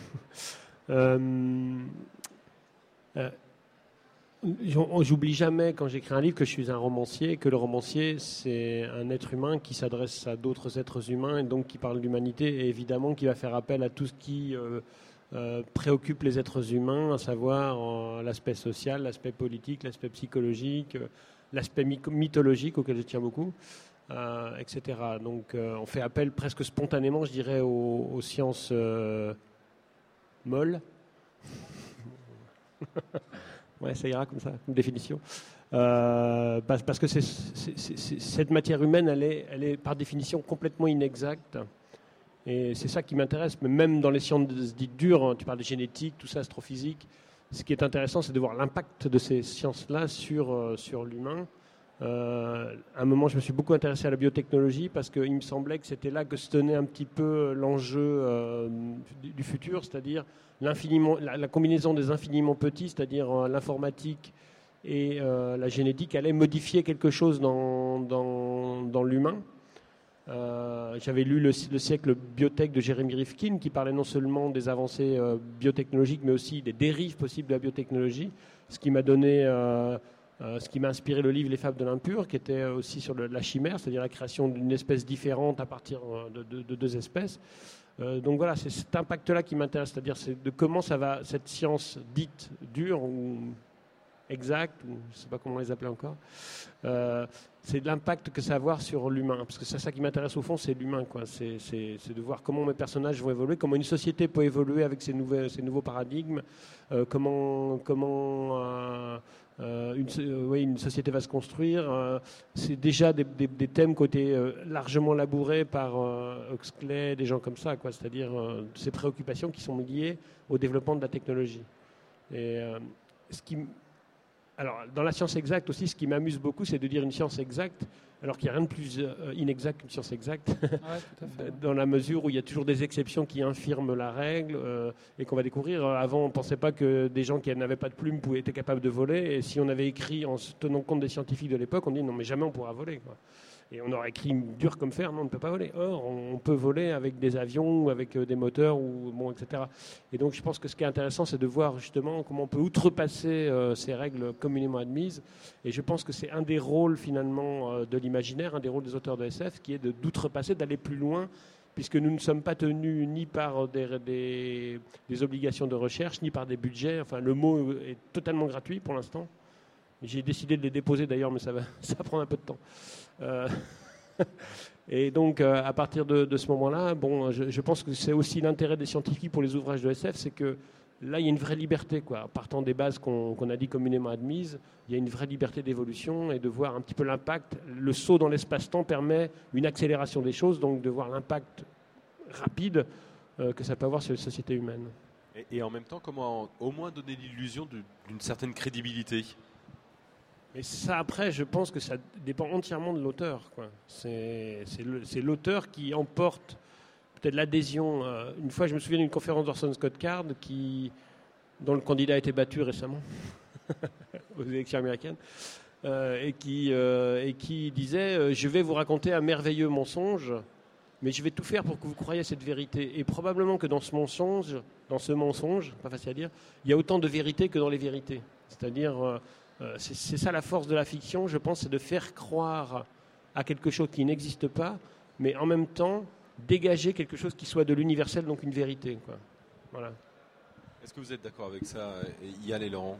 euh, euh, J'oublie jamais quand j'écris un livre que je suis un romancier, que le romancier c'est un être humain qui s'adresse à d'autres êtres humains et donc qui parle d'humanité et évidemment qui va faire appel à tout ce qui euh, euh, préoccupe les êtres humains, à savoir euh, l'aspect social, l'aspect politique, l'aspect psychologique, euh, l'aspect mythologique auquel je tiens beaucoup, euh, et cetera. Donc euh, on fait appel presque spontanément, je dirais, aux, aux sciences euh, molles. Ouais, ça ira comme ça, comme définition. Euh, parce, parce que c'est, c'est, c'est, c'est, cette matière humaine, elle est, elle est par définition complètement inexacte. Et c'est ça qui m'intéresse, mais même dans les sciences dites dures, hein, tu parles de génétique, tout ça, astrophysique, ce qui est intéressant, c'est de voir l'impact de ces sciences-là sur, euh, sur l'humain. Euh, à un moment, je me suis beaucoup intéressé à la biotechnologie parce qu'il me semblait que c'était là que se tenait un petit peu l'enjeu euh, du, du futur, c'est-à-dire l'infiniment, la, la combinaison des infiniment petits, c'est-à-dire euh, l'informatique et euh, la génétique, allait modifier quelque chose dans, dans, dans l'humain. Euh, j'avais lu le, le siècle biotech de Jeremy Rifkin qui parlait non seulement des avancées euh, biotechnologiques mais aussi des dérives possibles de la biotechnologie, ce qui m'a donné... Euh, Euh, ce qui m'a inspiré le livre Les Fables de l'impur, qui était aussi sur le, la chimère, c'est-à-dire la création d'une espèce différente à partir de, de, de deux espèces. Euh, donc voilà, c'est cet impact-là qui m'intéresse, c'est-à-dire c'est de comment ça va, cette science dite dure ou exacte, ou je ne sais pas comment les appeler encore, euh, c'est de l'impact que ça va avoir sur l'humain. Parce que c'est ça qui m'intéresse au fond, c'est l'humain, quoi. C'est, c'est, c'est de voir comment mes personnages vont évoluer, comment une société peut évoluer avec ces, nouvelles, ces nouveaux paradigmes, euh, comment... comment euh, Euh, une, euh, oui, une société va se construire. Euh, c'est déjà des, des, des thèmes qui ont été euh, largement labourés par euh, Huxley, des gens comme ça, quoi. C'est-à-dire euh, ces préoccupations qui sont liées au développement de la technologie. Et, euh, ce qui, alors, dans la science exacte aussi, ce qui m'amuse beaucoup, c'est de dire une science exacte, alors qu'il n'y a rien de plus euh, inexact qu'une science exacte, ouais, tout à fait, ouais. Dans la mesure où il y a toujours des exceptions qui infirment la règle euh, et qu'on va découvrir. Avant, on ne pensait pas que des gens qui n'avaient pas de plumes pouvaient être capables de voler. Et si on avait écrit en se tenant compte des scientifiques de l'époque, on dit non, mais jamais on pourra voler, quoi. Et on aurait écrit dur comme fer, non, on ne peut pas voler. Or, on peut voler avec des avions, ou avec des moteurs, ou, bon, et cetera. Et donc, je pense que ce qui est intéressant, c'est de voir justement comment on peut outrepasser euh, ces règles communément admises. Et je pense que c'est un des rôles, finalement, euh, de l'imaginaire, un des rôles des auteurs de S F, qui est de, d'outrepasser, d'aller plus loin, puisque nous ne sommes pas tenus ni par des, des, des obligations de recherche, ni par des budgets. Enfin, le mot est totalement gratuit pour l'instant. J'ai décidé de les déposer d'ailleurs, mais ça va, ça va prendre un peu de temps. Euh, et donc, euh, à partir de, de ce moment-là, bon, je, je pense que c'est aussi l'intérêt des scientifiques pour les ouvrages de S F, c'est que là, il y a une vraie liberté, quoi. Partant des bases qu'on, qu'on a dit communément admises, il y a une vraie liberté d'évolution et de voir un petit peu l'impact. Le saut dans l'espace-temps permet une accélération des choses, donc de voir l'impact rapide euh, que ça peut avoir sur les sociétés humaines. Et, et en même temps, comment au moins donner l'illusion de, d'une certaine crédibilité ? Mais ça, après, je pense que ça dépend entièrement de l'auteur, quoi. C'est, c'est, le, c'est l'auteur qui emporte peut-être l'adhésion. Euh, une fois, je me souviens d'une conférence d'Orson Scott Card qui, dont le candidat a été battu récemment aux élections américaines, euh, et, qui, euh, et qui disait euh, « Je vais vous raconter un merveilleux mensonge, mais je vais tout faire pour que vous croyiez à cette vérité. » Et probablement que dans ce mensonge, dans ce mensonge, pas facile à dire, il y a autant de vérité que dans les vérités. C'est-à-dire... Euh, Euh, c'est, c'est ça la force de la fiction, je pense, c'est de faire croire à quelque chose qui n'existe pas, mais en même temps dégager quelque chose qui soit de l'universel, donc une vérité, quoi. Voilà. Est-ce que vous êtes d'accord avec ça, Yann et Laurent ?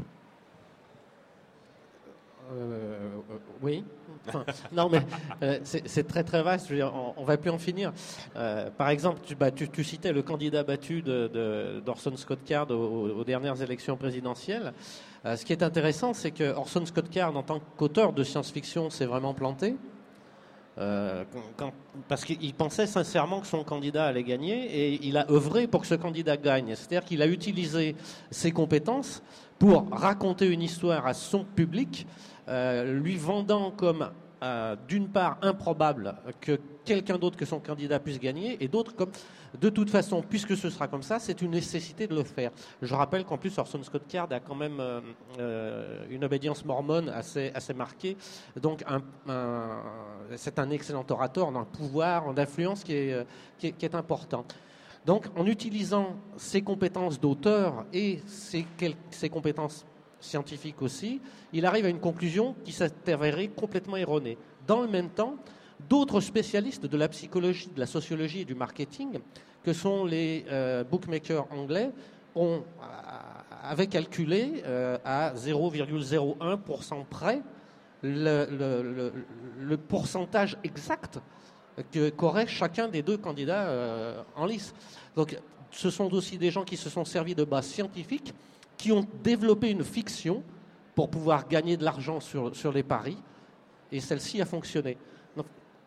Euh, euh, oui. Enfin, non, mais euh, c'est, c'est très très vaste. Je veux dire, on, on va plus en finir. Euh, par exemple, tu, bah, tu, tu citais le candidat battu de, de, d'Orson Scott Card aux, aux dernières élections présidentielles. Euh, ce qui est intéressant, c'est que Orson Scott Card, en tant qu'auteur de science-fiction, s'est vraiment planté. Euh, quand, parce qu'il pensait sincèrement que son candidat allait gagner et il a œuvré pour que ce candidat gagne. C'est-à-dire qu'il a utilisé ses compétences pour raconter une histoire à son public, euh, lui vendant comme, euh, d'une part, improbable que quelqu'un d'autre que son candidat puisse gagner, et d'autre comme, de toute façon, puisque ce sera comme ça, c'est une nécessité de le faire. Je rappelle qu'en plus, Orson Scott Card a quand même euh, euh, une obédience mormone assez, assez marquée, donc un, un, c'est un excellent orateur, on a un pouvoir, d'influence qui est, qui est, qui est important. Donc, en utilisant ses compétences d'auteur et ses, ses compétences scientifiques aussi, il arrive à une conclusion qui s'avérait complètement erronée. Dans le même temps, d'autres spécialistes de la psychologie, de la sociologie et du marketing, que sont les euh, bookmakers anglais, ont, avaient calculé euh, à zéro virgule zéro un pour cent près le, le, le, le pourcentage exact que, qu'aurait chacun des deux candidats euh, en lice. Donc, ce sont aussi des gens qui se sont servis de bases scientifiques, qui ont développé une fiction pour pouvoir gagner de l'argent sur, sur les paris, et celle-ci a fonctionné. Donc,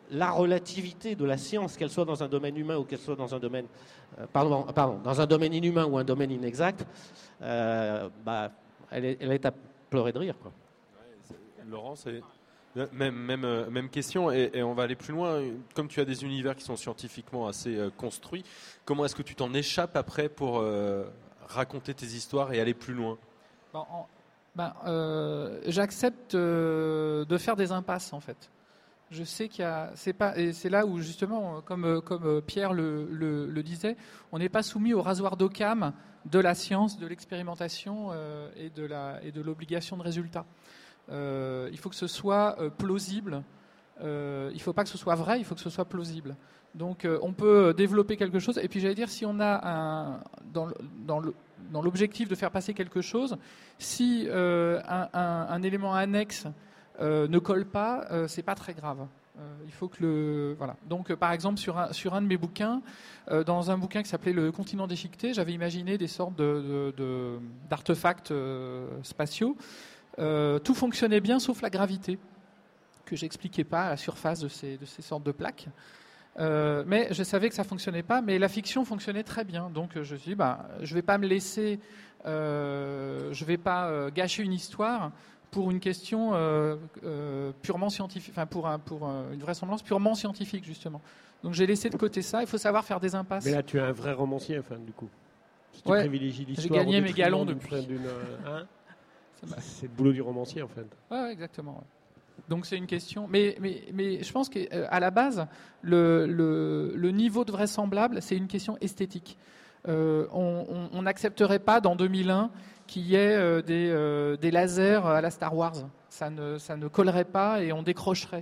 la relativité de la science, qu'elle soit dans un domaine humain ou qu'elle soit dans un domaine, euh, pardon, pardon, dans un domaine inhumain ou un domaine inexact, euh, bah, elle, est, elle est à pleurer de rire, quoi. Ouais, Laurent, c'est même, même, même question, et, et on va aller plus loin. Comme tu as des univers qui sont scientifiquement assez euh, construits, comment est-ce que tu t'en échappes après pour euh, raconter tes histoires et aller plus loin? Ben, en, ben, euh, j'accepte euh, de faire des impasses, en fait. Je sais qu'il y a, c'est pas, et c'est là où justement, comme comme Pierre le, le, le disait, on n'est pas soumis au rasoir d'Occam de la science, de l'expérimentation euh, et de la et de l'obligation de résultat. Euh, il faut que ce soit euh, plausible. Euh, il ne faut pas que ce soit vrai, il faut que ce soit plausible. Donc, euh, on peut développer quelque chose. Et puis, j'allais dire, si on a un dans le, dans le dans l'objectif de faire passer quelque chose, si euh, un, un, un élément annexe Euh, ne colle pas, euh, c'est pas très grave. Euh, il faut que le voilà. Donc, euh, par exemple, sur un sur un de mes bouquins, euh, dans un bouquin qui s'appelait Le Continent déchiqueté, j'avais imaginé des sortes de, de, de d'artefacts euh, spatiaux. Euh, tout fonctionnait bien sauf la gravité, que j'expliquais pas à la surface de ces de ces sortes de plaques. Euh, mais je savais que ça fonctionnait pas, mais la fiction fonctionnait très bien. Donc, je me suis dit, bah, je vais pas me laisser, euh, je vais pas euh, gâcher une histoire pour une question euh, euh, purement scientifique, enfin pour, un, pour un, une vraisemblance purement scientifique, justement. Donc j'ai laissé de côté ça, il faut savoir faire des impasses. Mais là, tu es un vrai romancier, enfin, du coup. Si tu ouais, privilégies l'histoire, j'ai gagné mes galons depuis. D'une, euh, hein c'est le boulot du romancier, en fait. Ouais, ouais exactement. Ouais. Donc c'est une question, mais, mais, mais je pense qu'à la base, le, le, le niveau de vraisemblable, c'est une question esthétique. Euh, on n'accepterait pas dans deux mille un qu'il y ait euh, des, euh, des lasers à la Star Wars. Ça ne, ça ne collerait pas et on décrocherait.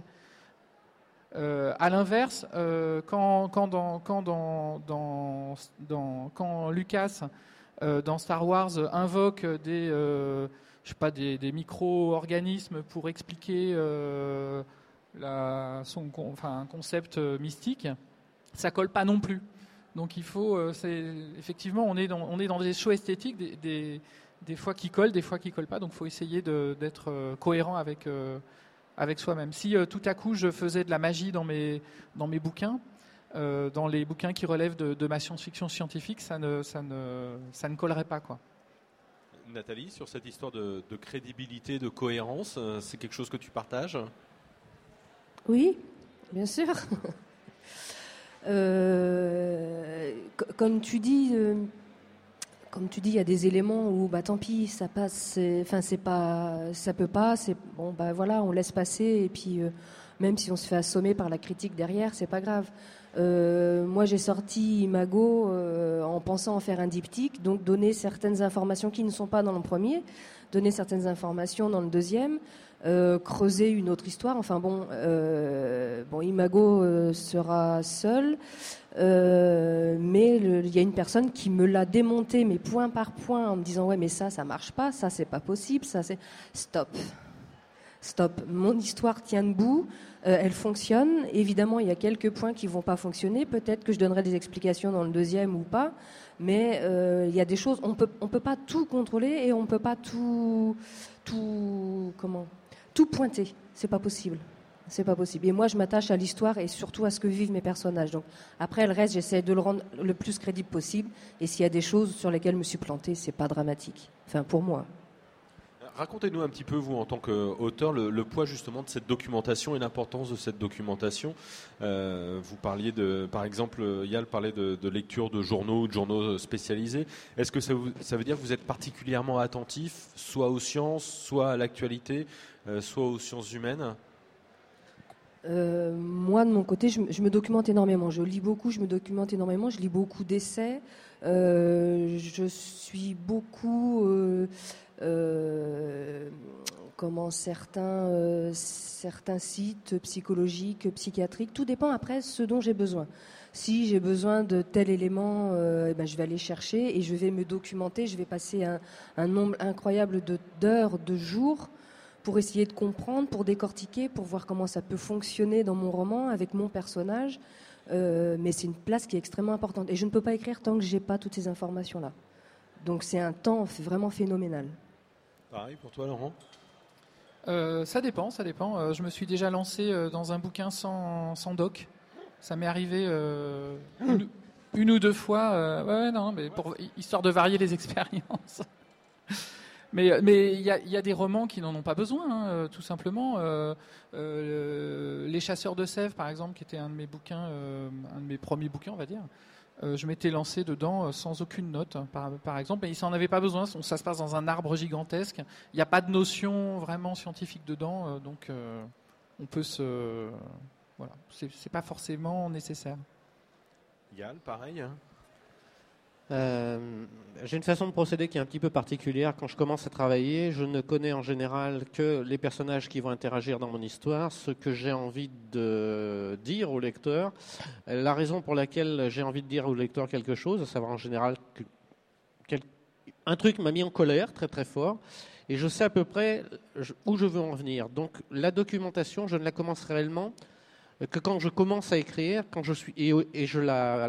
Euh, à l'inverse, euh, quand, quand, dans, quand, dans, dans, dans, quand Lucas, euh, dans Star Wars, invoque des, euh, je sais pas, des, des micro-organismes pour expliquer euh, la, son, enfin, un concept mystique, ça colle pas non plus. Donc il faut, euh, c'est, effectivement, on est dans, on est dans des choix esthétiques, des, des, des fois qui collent, des fois qui collent pas. Donc il faut essayer de, d'être euh, cohérent avec, euh, avec soi-même. Si euh, tout à coup je faisais de la magie dans mes, dans mes bouquins, euh, dans les bouquins qui relèvent de, de ma science-fiction scientifique, ça ne, ça ne, ça ne collerait pas, quoi. Nathalie, sur cette histoire de, de crédibilité, de cohérence, euh, c'est quelque chose que tu partages? Oui, bien sûr. Euh, comme tu dis, euh, comme tu dis, il y a des éléments où, bah, tant pis, ça passe. Enfin, c'est pas, ça peut pas. C'est bon, bah voilà, on laisse passer. Et puis, euh, même si on se fait assommer par la critique derrière, c'est pas grave. Euh, moi, j'ai sorti Imago euh, en pensant en faire un diptyque, donc donner certaines informations qui ne sont pas dans le premier, donner certaines informations dans le deuxième. Euh, creuser une autre histoire. Enfin bon, euh, bon Imago euh, sera seul, euh, mais il y a une personne qui me l'a démonté, mais point par point, en me disant ouais, mais ça, ça marche pas, ça c'est pas possible, ça c'est stop, stop. Mon histoire tient debout, euh, elle fonctionne. Évidemment, il y a quelques points qui vont pas fonctionner. Peut-être que je donnerai des explications dans le deuxième ou pas, mais euh, il y a des choses. On peut, on peut pas tout contrôler et on peut pas tout, tout comment. Tout pointer, c'est pas possible. C'est pas possible. Et moi, je m'attache à l'histoire et surtout à ce que vivent mes personnages. Donc, après, le reste, j'essaie de le rendre le plus crédible possible. Et s'il y a des choses sur lesquelles je me suis plantée, c'est pas dramatique. Enfin, pour moi. Racontez-nous un petit peu, vous, en tant qu'auteur, le, le poids justement de cette documentation et l'importance de cette documentation. Euh, vous parliez de, par exemple, Yal parlait de, de lecture de journaux ou de journaux spécialisés. Est-ce que ça, vous, ça veut dire que vous êtes particulièrement attentif, soit aux sciences, soit à l'actualité, euh, soit aux sciences humaines ? Euh, moi, de mon côté, je, je me documente énormément. Je lis beaucoup, je me documente énormément. Je lis beaucoup d'essais. Euh, je suis beaucoup... Euh, euh, comment certains, euh, certains sites psychologiques, psychiatriques. Tout dépend après ce dont j'ai besoin. Si j'ai besoin de tel élément, euh, eh ben, je vais aller chercher et je vais me documenter. Je vais passer un, un nombre incroyable de, d'heures, de jours pour essayer de comprendre, pour décortiquer, pour voir comment ça peut fonctionner dans mon roman avec mon personnage. Euh, mais c'est une place qui est extrêmement importante. Et je ne peux pas écrire tant que je n'ai pas toutes ces informations-là. Donc c'est un temps vraiment phénoménal. Pareil pour toi, Laurent ? Euh, ça dépend, ça dépend. Euh, je me suis déjà lancé euh, dans un bouquin sans, sans doc. Ça m'est arrivé euh, une, une ou deux fois. Euh, ouais, ouais, non, mais pour, histoire de varier les expériences. Mais mais il y a, y a des romans qui n'en ont pas besoin, hein, tout simplement. Euh, euh, Les Chasseurs de Sèvres, par exemple, qui était un de mes bouquins, euh, un de mes premiers bouquins, on va dire. Euh, je m'étais lancé dedans euh, sans aucune note, par, par exemple, et il s'en avait pas besoin. Ça se passe dans un arbre gigantesque. Il n'y a pas de notion vraiment scientifique dedans, euh, donc euh, on peut se, voilà, c'est, c'est pas forcément nécessaire. Yann, pareil. Hein. Euh, j'ai une façon de procéder qui est un petit peu particulière. Quand je commence à travailler, je ne connais en général que les personnages qui vont interagir dans mon histoire, ce que j'ai envie de dire au lecteur, la raison pour laquelle j'ai envie de dire au lecteur quelque chose, à savoir en général que quel, un truc m'a mis en colère très très fort, et je sais à peu près où je veux en venir. Donc la documentation, je ne la commence réellement que quand je commence à écrire, quand je suis et, et je la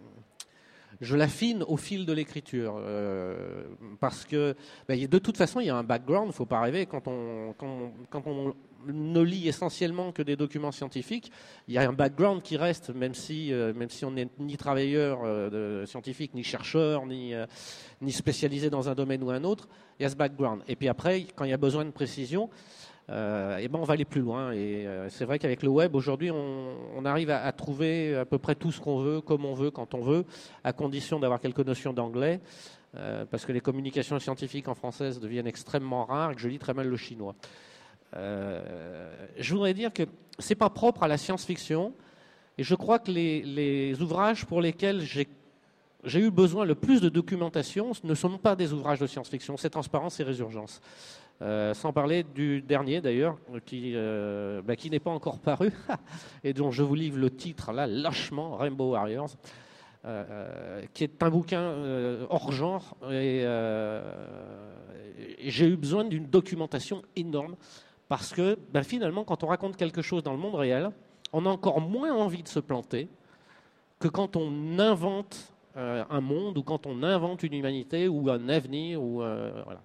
Je l'affine au fil de l'écriture, euh, parce que ben, de toute façon, il y a un background, il ne faut pas rêver, quand on, quand, quand on ne lit essentiellement que des documents scientifiques, il y a un background qui reste, même si, euh, même si on n'est ni travailleur euh, scientifique, ni chercheur, ni, euh, ni spécialisé dans un domaine ou un autre, il y a ce background. Et puis après, quand il y a besoin de précision, Euh, et ben on va aller plus loin. Et euh, c'est vrai qu'avec le web, aujourd'hui, on, on arrive à, à trouver à peu près tout ce qu'on veut, comme on veut, quand on veut, à condition d'avoir quelques notions d'anglais, euh, parce que les communications scientifiques en française deviennent extrêmement rares et que je lis très mal le chinois. Euh, je voudrais dire que c'est pas propre à la science-fiction, et je crois que les, les ouvrages pour lesquels j'ai j'ai eu besoin le plus de documentation ne sont pas des ouvrages de science-fiction, c'est Transparence et Résurgence. Euh, sans parler du dernier d'ailleurs, qui, euh, bah, qui n'est pas encore paru, et dont je vous livre le titre là, lâchement, Rainbow Warriors, euh, qui est un bouquin euh, hors genre, et, euh, et j'ai eu besoin d'une documentation énorme, parce que bah, finalement, quand on raconte quelque chose dans le monde réel, on a encore moins envie de se planter que quand on invente euh, un monde, ou quand on invente une humanité, ou un avenir, ou euh, voilà.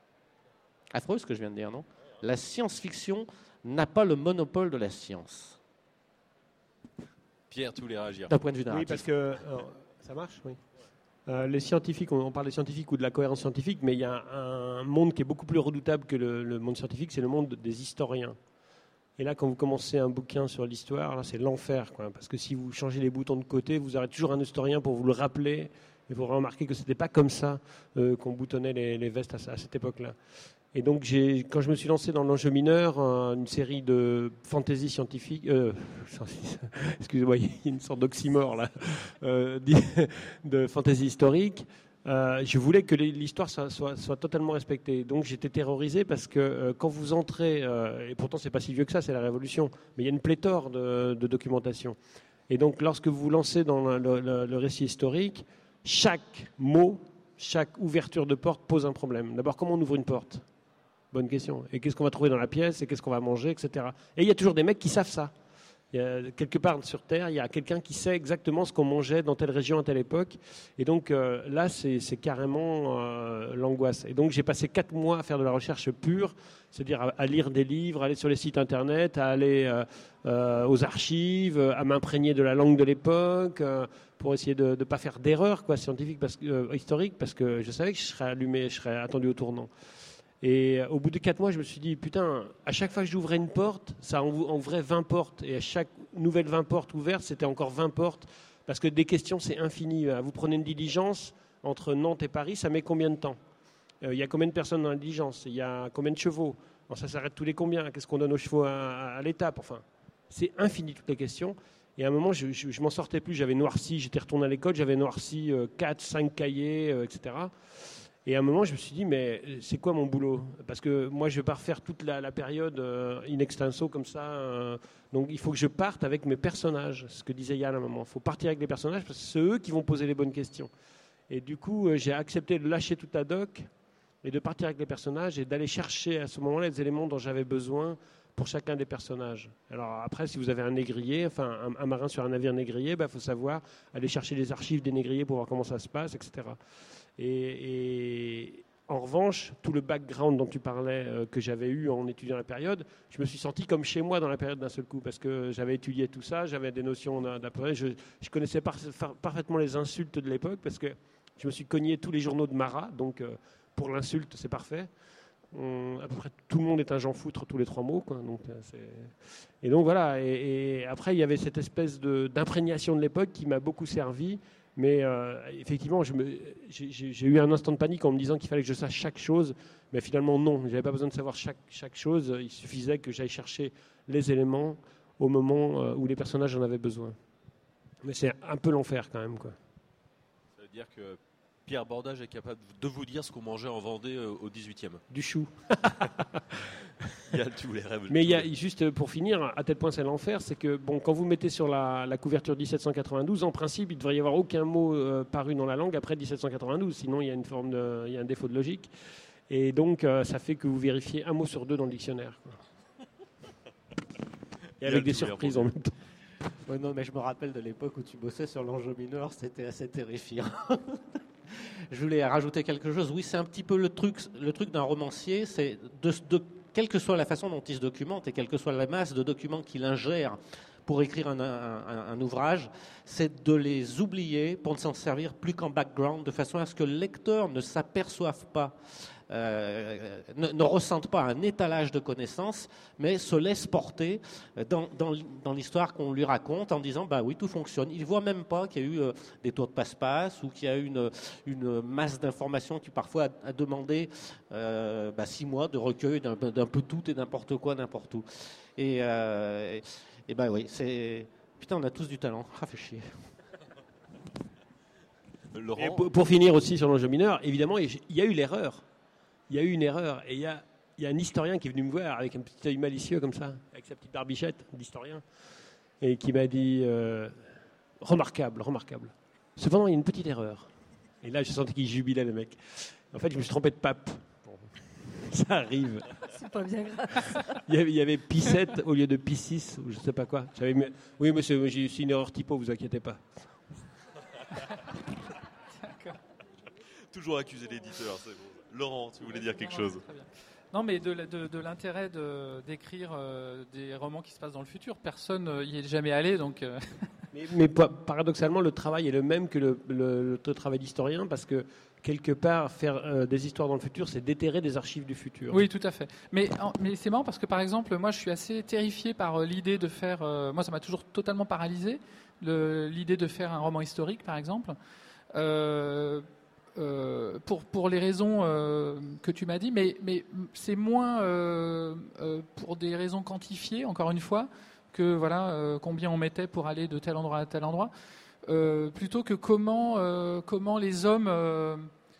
Affreux ce que je viens de dire, non? La science-fiction n'a pas le monopole de la science. Pierre, tu voulais réagir. D'un point de vue narratif. Oui, parce que... Alors, ça marche, oui. Euh, les scientifiques, on, on parle des scientifiques ou de la cohérence scientifique, mais il y a un, un monde qui est beaucoup plus redoutable que le, le monde scientifique, c'est le monde des historiens. Et là, quand vous commencez un bouquin sur l'histoire, là, c'est l'enfer, quoi, parce que si vous changez les boutons de côté, vous aurez toujours un historien pour vous le rappeler, et vous remarquez que c'était pas comme ça euh, qu'on boutonnait les, les vestes à, à cette époque-là. Et donc, j'ai, quand je me suis lancé dans l'enjeu mineur, euh, une série de fantasy scientifique, euh, excusez-moi, il y a une sorte d'oxymore là, euh, de fantasy historique, euh, je voulais que l'histoire soit, soit, soit totalement respectée. Donc, j'étais terrorisé parce que euh, quand vous entrez, euh, et pourtant c'est pas si vieux que ça, c'est la Révolution, mais il y a une pléthore de, de documentation. Et donc, lorsque vous vous lancez dans le, le, le récit historique, chaque mot, chaque ouverture de porte pose un problème. D'abord, comment on ouvre une porte ? Bonne question. Et qu'est-ce qu'on va trouver dans la pièce, et qu'est-ce qu'on va manger, et cetera. Et il y a toujours des mecs qui savent ça. Il y a, quelque part sur Terre, il y a quelqu'un qui sait exactement ce qu'on mangeait dans telle région à telle époque. Et donc euh, là, c'est, c'est carrément euh, l'angoisse. Et donc j'ai passé quatre mois à faire de la recherche pure, c'est-à-dire à, à lire des livres, à aller sur les sites internet, à aller euh, euh, aux archives, à m'imprégner de la langue de l'époque, euh, pour essayer de ne pas faire d'erreurs quoi, scientifiques, parce que, euh, historiques, parce que je savais que je serais allumé, je serais attendu au tournant. Et au bout de quatre mois, je me suis dit, putain, à chaque fois que j'ouvrais une porte, ça en ouvrait vingt portes. Et à chaque nouvelle vingt portes ouvertes, c'était encore vingt portes. Parce que des questions, c'est infini. Vous prenez une diligence entre Nantes et Paris, ça met combien de temps ? Il y a combien de personnes dans la diligence ? Il y a combien de chevaux ? Bon, ça s'arrête tous les combien ? Qu'est-ce qu'on donne aux chevaux à, à l'étape ? Enfin, c'est infini toutes les questions. Et à un moment, je ne m'en sortais plus. J'avais noirci, j'étais retourné à l'école, j'avais noirci quatre, cinq cahiers, euh, et cetera. Et à un moment, je me suis dit, mais c'est quoi mon boulot ? Parce que moi, je ne vais pas refaire toute la, la période euh, in extenso comme ça. Euh, donc, il faut que je parte avec mes personnages. Ce que disait Yann à un moment. Il faut partir avec les personnages parce que c'est eux qui vont poser les bonnes questions. Et du coup, euh, j'ai accepté de lâcher toute la doc et de partir avec les personnages et d'aller chercher à ce moment-là les éléments dont j'avais besoin pour chacun des personnages. Alors après, si vous avez un négrier, enfin un, un marin sur un navire négrier, bah, faut savoir aller chercher les archives des négriers pour voir comment ça se passe, et cetera. Et, et En revanche, tout le background dont tu parlais, euh, que j'avais eu en étudiant la période, je me suis senti comme chez moi dans la période d'un seul coup, parce que j'avais étudié tout ça, j'avais des notions d'après, je, je connaissais par, par, parfaitement les insultes de l'époque, parce que je me suis cogné tous les journaux de Marat, donc euh, pour l'insulte, c'est parfait. On, à peu près tout le monde est un Jean Foutre, tous les trois mots, quoi. Donc, c'est... Et donc voilà, et, et après il y avait cette espèce de, d'imprégnation de l'époque qui m'a beaucoup servi. Mais euh, effectivement, je me, j'ai, j'ai eu un instant de panique en me disant qu'il fallait que je sache chaque chose. Mais finalement, non. Je n'avais pas besoin de savoir chaque, chaque chose. Il suffisait que j'aille chercher les éléments au moment où les personnages en avaient besoin. Mais c'est un peu l'enfer quand même, quoi. Ça veut dire que Pierre Bordage est capable de vous dire ce qu'on mangeait en Vendée au dix-huitième. Du chou. Il y a tous les rêves. Mais il y a, juste pour finir, à tel point c'est l'enfer, c'est que bon, quand vous mettez sur la, la couverture dix-sept cent quatre-vingt-douze, en principe, il ne devrait y avoir aucun mot euh, paru dans la langue après dix-sept cent quatre-vingt-douze, sinon il y a une forme de, il y a un défaut de logique. Et donc, euh, ça fait que vous vérifiez un mot sur deux dans le dictionnaire, quoi. Et avec des surprises en même temps. Ouais, non, mais je me rappelle de l'époque où tu bossais sur l'enjeu mineur, c'était assez terrifiant. Je voulais rajouter quelque chose. Oui, c'est un petit peu le truc, le truc d'un romancier, c'est de, de, quelle que soit la façon dont il se documente et quelle que soit la masse de documents qu'il ingère pour écrire un, un, un, un ouvrage, c'est de les oublier pour ne s'en servir plus qu'en background, de façon à ce que le lecteur ne s'aperçoive pas, euh, ne, ne ressente pas un étalage de connaissances, mais se laisse porter dans, dans, dans l'histoire qu'on lui raconte en disant bah oui, tout fonctionne. Il ne voit même pas qu'il y a eu euh, des tours de passe-passe ou qu'il y a eu une, une masse d'informations qui parfois a, a demandé euh, bah, six mois de recueil d'un, d'un peu tout et n'importe quoi, n'importe où. Et, euh, et, et ben oui, c'est... Putain, on a tous du talent. Ah, fait chier. Laurent. Pour, pour finir aussi sur l'enjeu mineur, évidemment, il y a eu l'erreur. Il y a eu une erreur. Et il y a, il y a un historien qui est venu me voir avec un petit œil malicieux comme ça, avec sa petite barbichette d'historien, et qui m'a dit euh, remarquable, remarquable. Cependant, il y a une petite erreur. Et là, je sentais qu'il jubilait, le mec. En fait, je me suis trompé de pape. Bon, ça arrive. C'est pas bien grave. Il y avait, il y avait Pie sept au lieu de Pie six, ou je sais pas quoi. J'avais mis... Oui, monsieur, j'ai eu une erreur typo, vous inquiétez pas. Toujours accuser l'éditeur, c'est bon. Laurent, tu voulais dire quelque chose? Très bien. Non, mais de, de, de l'intérêt de, d'écrire euh, des romans qui se passent dans le futur. Personne n'y euh, est jamais allé, donc... Euh... Mais, mais paradoxalement, le travail est le même que le, le, le travail d'historien, parce que quelque part, faire euh, des histoires dans le futur, c'est déterrer des archives du futur. Oui, tout à fait. Mais, en, mais c'est marrant parce que, par exemple, moi, je suis assez terrifié par euh, l'idée de faire... Euh, moi, ça m'a toujours totalement paralysé, le, l'idée de faire un roman historique, par exemple. Euh, euh, pour, pour les raisons euh, que tu m'as dit, mais, mais c'est moins euh, euh, pour des raisons quantifiées, encore une fois, que voilà euh, combien on mettait pour aller de tel endroit à tel endroit, euh, plutôt que comment, euh, comment les hommes... Euh,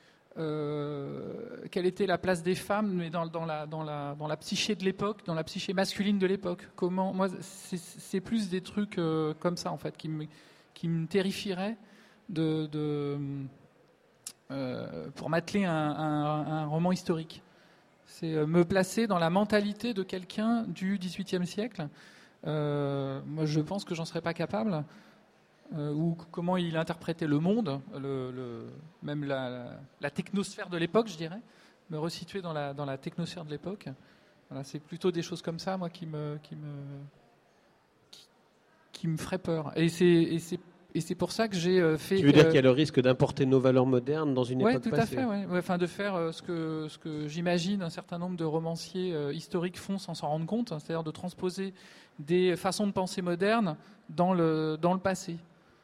Euh, quelle était la place des femmes, mais dans, dans, la, dans, la, dans la psyché de l'époque, dans la psyché masculine de l'époque. Comment, moi, c'est, c'est plus des trucs euh, comme ça en fait qui me, qui me terrifieraient de, de euh, pour m'atteler un, un, un roman historique. C'est euh, me placer dans la mentalité de quelqu'un du dix-huitième siècle. Euh, moi, je pense que j'en serais pas capable. Euh, ou comment il interprétait le monde, le, le, même la, la, la technosphère de l'époque, je dirais, me resituer dans la, dans la technosphère de l'époque. Voilà, c'est plutôt des choses comme ça, moi, qui me, qui me, qui, qui me ferait peur. Et c'est, et c'est, et c'est pour ça que j'ai fait... Tu veux dire euh, qu'il y a le risque d'importer nos valeurs modernes dans une ouais, époque tout passée? à fait, ouais. Ouais, enfin, de faire euh, ce que, ce que j'imagine un certain nombre de romanciers euh, historiques font sans s'en rendre compte, hein, c'est-à-dire de transposer des façons de penser modernes dans le, dans le passé.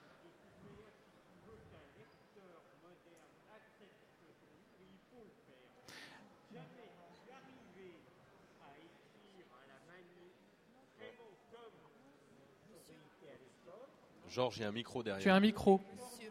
Georges, il y a un micro derrière. Tu as un micro.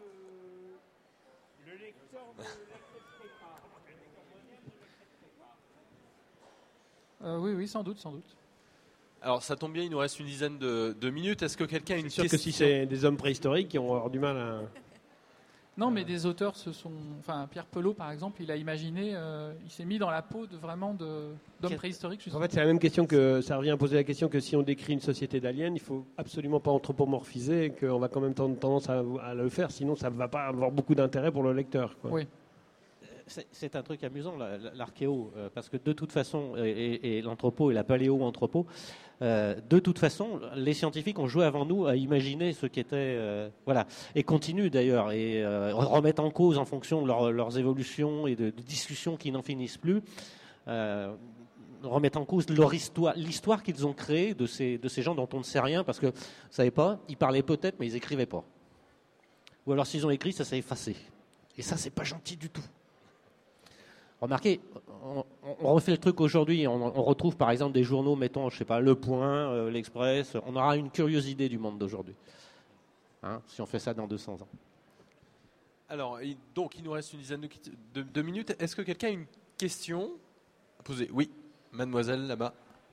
euh, oui, oui, sans doute, sans doute. Alors, ça tombe bien, il nous reste une dizaine de, de minutes. Est-ce que quelqu'un a une C'est sûr question? que si c'est des hommes préhistoriques, ils vont avoir du mal à... Non, mais des auteurs se sont... Enfin, Pierre Pelot, par exemple, il a imaginé... Euh, il s'est mis dans la peau de, vraiment de, d'hommes préhistoriques. En fait, c'est la même question que... Ça revient à poser la question que si on décrit une société d'aliens, il faut absolument pas anthropomorphiser et qu'on va quand même tendance à, à le faire, sinon ça ne va pas avoir beaucoup d'intérêt pour le lecteur, quoi. Oui. c'est, c'est un truc amusant, l'archéo, euh, parce que de toute façon, et, et, et l'anthropo et la paléo-anthropo, euh, de toute façon, les scientifiques ont joué avant nous à imaginer ce qu'était, euh, voilà, et continuent d'ailleurs, et euh, remettent en cause en fonction de leur, leurs évolutions et de, de discussions qui n'en finissent plus, euh, remettent en cause leur histoire, l'histoire qu'ils ont créée de ces, de ces gens dont on ne sait rien, parce que, vous ne savez pas, ils parlaient peut-être, mais ils n'écrivaient pas. Ou alors s'ils ont écrit, ça s'est effacé. Et ça, c'est pas gentil du tout. Remarquez, on, on refait le truc aujourd'hui, on, on retrouve par exemple des journaux, mettons, je sais pas, Le Point, euh, L'Express, on aura une curieuse idée du monde d'aujourd'hui. Hein, si on fait ça dans deux cents ans. Alors, donc, il nous reste une dizaine de, de, de minutes. Est-ce que quelqu'un a une question à poser ? Oui, mademoiselle, là-bas.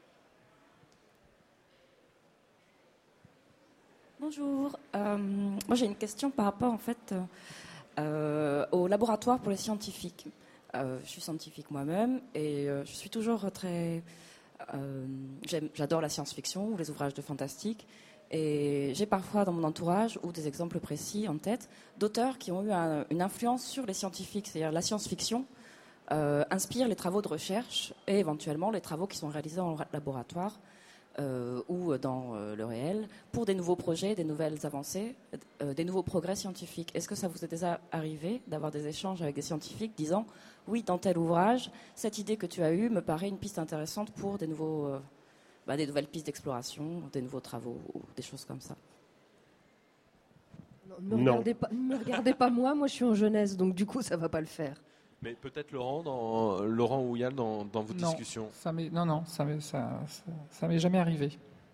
Bonjour. Euh, moi, j'ai une question par rapport, en fait... Euh, Euh, au laboratoire pour les scientifiques. Euh, je suis scientifique moi-même et euh, je suis toujours très... Euh, j'adore la science-fiction ou les ouvrages de fantastique et j'ai parfois dans mon entourage ou des exemples précis en tête d'auteurs qui ont eu un, une influence sur les scientifiques, c'est-à-dire la science-fiction euh, inspire les travaux de recherche et éventuellement les travaux qui sont réalisés en laboratoire Euh, ou dans euh, le réel, pour des nouveaux projets, des nouvelles avancées, euh, des nouveaux progrès scientifiques. Est-ce que ça vous est déjà arrivé d'avoir des échanges avec des scientifiques disant « Oui, dans tel ouvrage, cette idée que tu as eue me paraît une piste intéressante pour des, nouveaux, euh, bah, des nouvelles pistes d'exploration, des nouveaux travaux, ou des choses comme ça ». Ne me regardez pas, ne me regardez pas moi, moi je suis en jeunesse, donc du coup ça ne va pas le faire. Mais peut-être Laurent, dans, Laurent ou Yann, dans, dans vos non, discussions. Ça m'est, non, non, ça m'est, ça, ça, ça m'est jamais arrivé.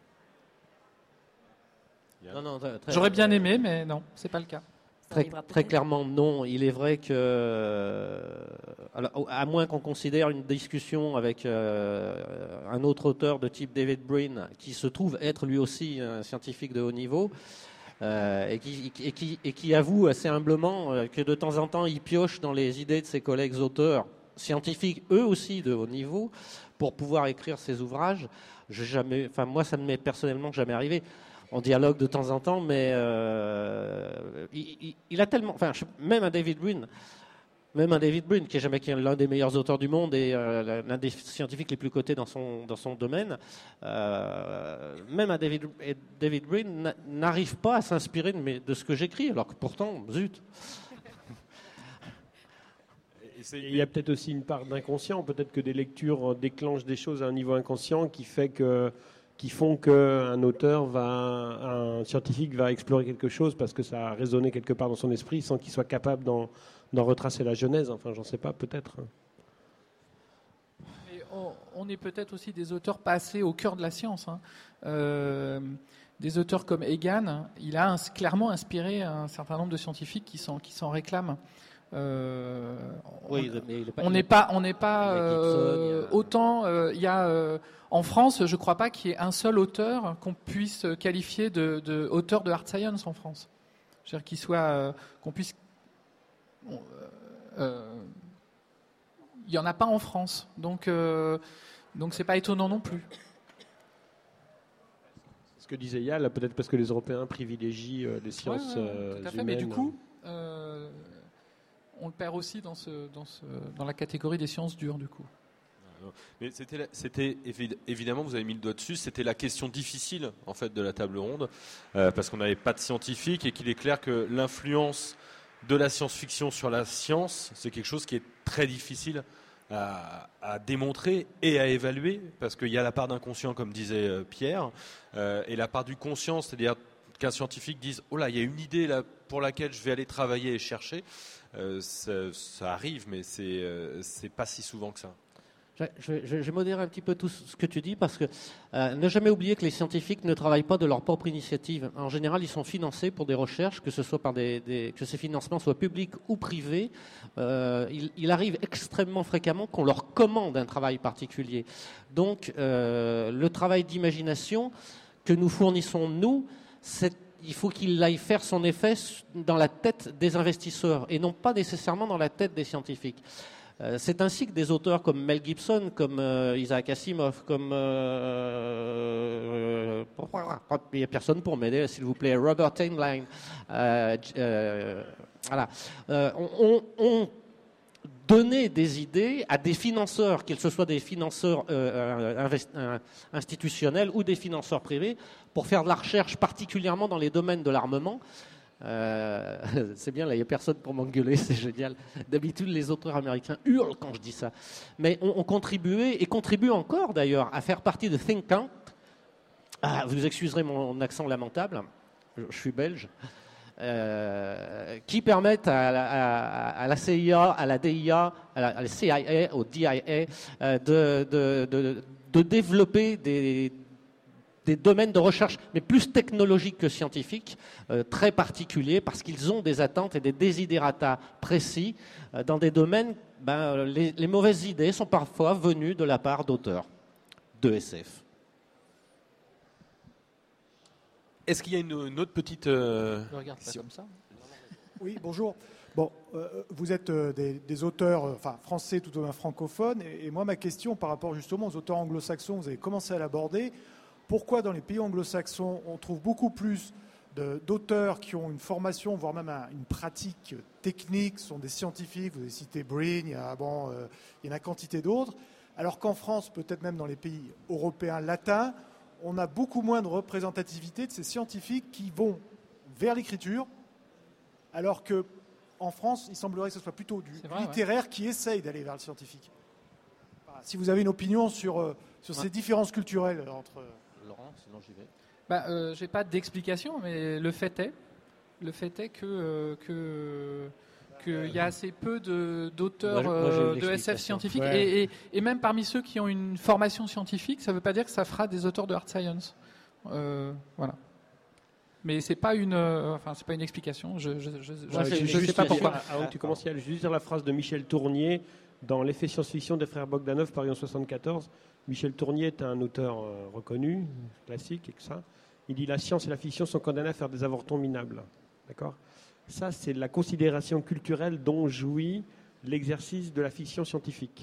Non, non, très, très, J'aurais bien aimé, mais non, c'est pas le cas. Très, très clairement, non. Il est vrai que, euh, alors, à moins qu'on considère une discussion avec euh, un autre auteur de type David Brin, qui se trouve être lui aussi un scientifique de haut niveau, Euh, et, qui, et, qui, et qui avoue assez humblement euh, que de temps en temps il pioche dans les idées de ses collègues auteurs scientifiques, eux aussi de haut niveau, pour pouvoir écrire ses ouvrages. J'ai jamais, enfin moi ça ne m'est personnellement jamais arrivé. On dialogue de temps en temps, mais euh, il, il, il a tellement, enfin même un David Brin, même un David Brin qui est jamais qui est l'un des meilleurs auteurs du monde et euh, l'un des scientifiques les plus cotés dans son dans son domaine, euh, même un David David Brin n'arrive pas à s'inspirer de, mes, de ce que j'écris, alors que pourtant, zut. Il y a peut-être aussi une part d'inconscient, peut-être que des lectures déclenchent des choses à un niveau inconscient qui fait que qui font qu'un auteur va, un scientifique va explorer quelque chose parce que ça a résonné quelque part dans son esprit sans qu'il soit capable d'en, d'en retracer la genèse. Enfin, j'en sais pas, peut-être. Et on, on est peut-être aussi des auteurs pas assez au cœur de la science. Hein. Euh, des auteurs comme Egan, il a ins- clairement inspiré un certain nombre de scientifiques qui s'en, qui s'en réclament. Euh, oui, mais il est pas, on n'est pas, on n'est pas euh, a... autant. Il euh, y a euh, en France, je ne crois pas qu'il y ait un seul auteur qu'on puisse qualifier de, de auteur de hard science en France. C'est-à-dire qu'il soit, euh, qu'on puisse. Il euh, y en a pas en France, donc euh, donc c'est pas étonnant non plus. Ce que disait Yann, peut-être parce que les Européens privilégient euh, les sciences ouais, ouais, ouais, tout à fait, humaines. Mais du coup. Euh, on le perd aussi dans, ce, dans, ce, dans la catégorie des sciences dures, du coup. Mais c'était, c'était évidemment, vous avez mis le doigt dessus, c'était la question difficile en fait de la table ronde, euh, parce qu'on n'avait pas de scientifiques et qu'il est clair que l'influence de la science-fiction sur la science, c'est quelque chose qui est très difficile à, à démontrer et à évaluer, parce qu'il y a la part d'inconscient, comme disait euh, Pierre, euh, et la part du conscient, c'est-à-dire qu'un scientifique dise « Oh là, il y a une idée là pour laquelle je vais aller travailler et chercher », Euh, ça, ça arrive, mais c'est, euh, c'est pas si souvent que ça. Je, je, je, je modère un petit peu tout ce que tu dis parce que euh, ne jamais oublier que les scientifiques ne travaillent pas de leur propre initiative. En général, ils sont financés pour des recherches, que ce soit par des, des que ces financements soient publics ou privés. Euh, il, il arrive extrêmement fréquemment qu'on leur commande un travail particulier. Donc, euh, le travail d'imagination que nous fournissons nous, c'est il faut qu'il aille faire son effet dans la tête des investisseurs et non pas nécessairement dans la tête des scientifiques. Euh, c'est ainsi que des auteurs comme Mel Gibson, comme euh, Isaac Asimov, comme... Euh, euh, il n'y a personne pour m'aider, s'il vous plaît, Robert Heinlein. Euh, euh, voilà. Euh, on, on, donner des idées à des financeurs, qu'ils ce soient des financeurs euh, invest- euh, institutionnels ou des financeurs privés, pour faire de la recherche, particulièrement dans les domaines de l'armement. Euh, c'est bien, là, il n'y a personne pour m'engueuler, c'est génial. D'habitude, les auteurs américains hurlent quand je dis ça. Mais on, on contribuait, et contribuent encore d'ailleurs, à faire partie de think tanks. Ah, vous excuserez mon accent lamentable, je suis belge. Euh, qui permettent à la, à, à la C I A, à la D I A, à la, à la C I A, au D I A, euh, de, de, de, de développer des, des domaines de recherche, mais plus technologiques que scientifiques, euh, très particuliers, parce qu'ils ont des attentes et des desiderata précis euh, dans des domaines. Ben, les, les mauvaises idées sont parfois venues de la part d'auteurs de S F. Est-ce qu'il y a une, une autre petite... Euh... Je regarde pas comme ça. Oui, bonjour. Bon, euh, vous êtes euh, des, des auteurs euh, enfin, français tout au moins francophones. Et, et moi, ma question par rapport justement aux auteurs anglo-saxons, vous avez commencé à l'aborder. Pourquoi dans les pays anglo-saxons, on trouve beaucoup plus de, d'auteurs qui ont une formation, voire même un, une pratique technique, sont des scientifiques, vous avez cité Breen, il y, a, bon, euh, il y en a quantité d'autres, alors qu'en France, peut-être même dans les pays européens latins, on a beaucoup moins de représentativité de ces scientifiques qui vont vers l'écriture, alors qu'en France, il semblerait que ce soit plutôt du vrai, littéraire ouais. qui essaye d'aller vers le scientifique. Voilà. Si vous avez une opinion sur, euh, sur ouais. ces différences culturelles entre... Laurent, sinon j'y vais. Bah, euh, j'ai pas d'explication, mais le fait est, le fait est que... Euh, que qu'il y a assez peu de, d'auteurs moi, moi, euh, de S F scientifiques ouais. et, et, et même parmi ceux qui ont une formation scientifique, ça ne veut pas dire que ça fera des auteurs de hard science. Euh, voilà. Mais c'est pas une, euh, enfin c'est pas une explication. Je je je, ouais, je, je, je sais pas pourquoi. Avant que tu commences, il y a juste dire la phrase de Michel Tournier dans l'effet science-fiction des frères Bogdanov, paru en soixante-quatorze. Michel Tournier est un auteur euh, reconnu, classique et que ça. Il dit la science et la fiction sont condamnées à faire des avortons minables. D'accord. Ça, c'est la considération culturelle dont jouit l'exercice de la fiction scientifique.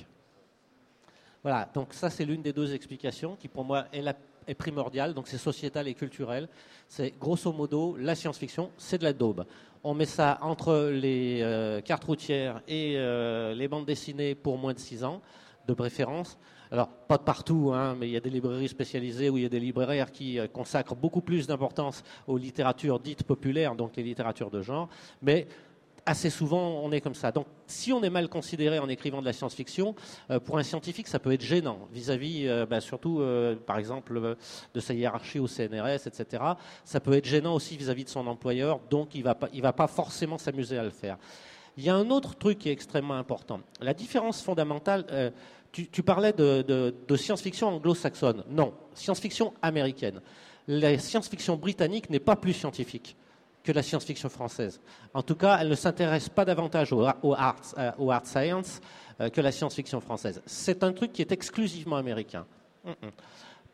Voilà, donc ça, c'est l'une des deux explications qui, pour moi, est, la, est primordiale. Donc, c'est sociétal et culturel. C'est, grosso modo, la science-fiction, c'est de la daube. On met ça entre les euh, cartes routières et euh, les bandes dessinées pour moins de six ans, de préférence. Alors, pas de partout, hein, mais il y a des librairies spécialisées où il y a des libraires qui euh, consacrent beaucoup plus d'importance aux littératures dites populaires, donc les littératures de genre. Mais assez souvent, on est comme ça. Donc, si on est mal considéré en écrivant de la science-fiction, euh, pour un scientifique, ça peut être gênant, vis-à-vis, euh, bah, surtout, euh, par exemple, euh, de sa hiérarchie au C N R S, et cetera. Ça peut être gênant aussi vis-à-vis de son employeur, donc il ne va pas, il va pas forcément s'amuser à le faire. Il y a un autre truc qui est extrêmement important. La différence fondamentale... Euh, Tu, tu parlais de, de, de science-fiction anglo-saxonne. Non, science-fiction américaine. La science-fiction britannique n'est pas plus scientifique que la science-fiction française. En tout cas, elle ne s'intéresse pas davantage au, au, art, euh, au art science euh, que la science-fiction française. C'est un truc qui est exclusivement américain. Mm-mm. Pourquoi ?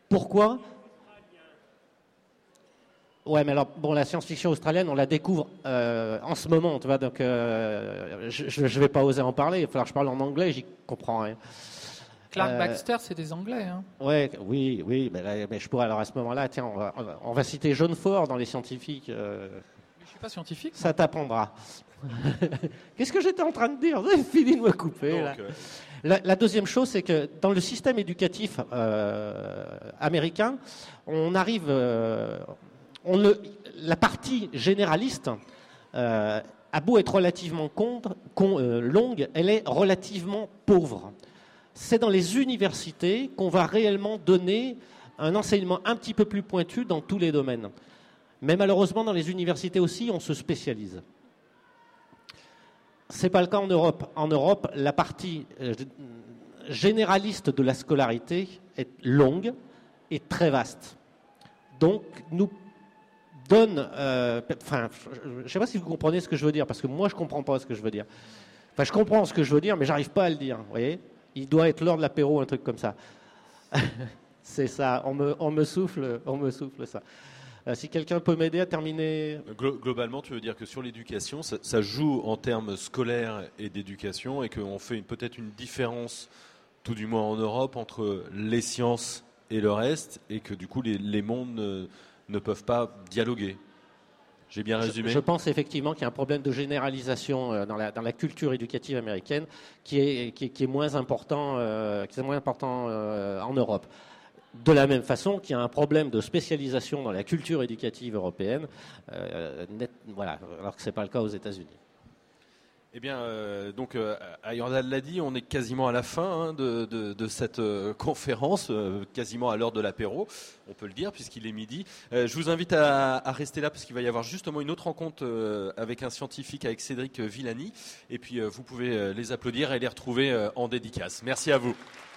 Ouais, mais alors, bon, la science-fiction australienne, on la découvre euh, en ce moment, tu vois, donc euh, je ne vais pas oser en parler. Il va falloir que je parle en anglais, j'y comprends rien. Clark euh, Baxter, c'est des Anglais. Hein. Ouais, oui, oui, mais, là, mais je pourrais alors à ce moment-là, tiens, on va, on va citer John Ford dans les scientifiques. Euh, mais je suis pas scientifique. Ça t'apprendra. Qu'est-ce que j'étais en train de dire ? Vous avez fini de me couper. Donc, là. Euh... La, la deuxième chose, c'est que dans le système éducatif euh, américain, on arrive, euh, on le, la partie généraliste. Euh, a beau être relativement con, con, euh, longue, elle est relativement pauvre. C'est dans les universités qu'on va réellement donner un enseignement un petit peu plus pointu dans tous les domaines. Mais malheureusement, dans les universités aussi, on se spécialise. Ce n'est pas le cas en Europe. En Europe, la partie euh, généraliste de la scolarité est longue et très vaste. Donc, nous donne... Euh, enfin, je ne sais pas si vous comprenez ce que je veux dire, parce que moi, je ne comprends pas ce que je veux dire. Enfin, je comprends ce que je veux dire, mais je n'arrive pas à le dire, vous voyez ? Il doit être l'heure de l'apéro, un truc comme ça. C'est ça, on me, on me souffle, on me souffle ça. Euh, si quelqu'un peut m'aider à terminer... Globalement, tu veux dire que sur l'éducation, ça, ça joue en termes scolaires et d'éducation, et qu'on fait une, peut-être une différence, tout du moins en Europe, entre les sciences et le reste, et que du coup, les, les mondes ne, ne peuvent pas dialoguer. J'ai bien résumé. Je, je pense effectivement qu'il y a un problème de généralisation dans la, dans la culture éducative américaine qui est, qui, qui est moins important, euh, qui est moins important euh, en Europe. De la même façon qu'il y a un problème de spécialisation dans la culture éducative européenne, euh, net, voilà, alors que ce n'est pas le cas aux États-Unis. Eh bien, euh, donc, euh, Ayordal l'a dit, on est quasiment à la fin hein, de, de, de cette euh, conférence, euh, quasiment à l'heure de l'apéro, on peut le dire, puisqu'il est midi. Euh, je vous invite à, à rester là, parce qu'il va y avoir justement une autre rencontre euh, avec un scientifique, avec Cédric Villani. Et puis, euh, vous pouvez euh, les applaudir et les retrouver euh, en dédicace. Merci à vous.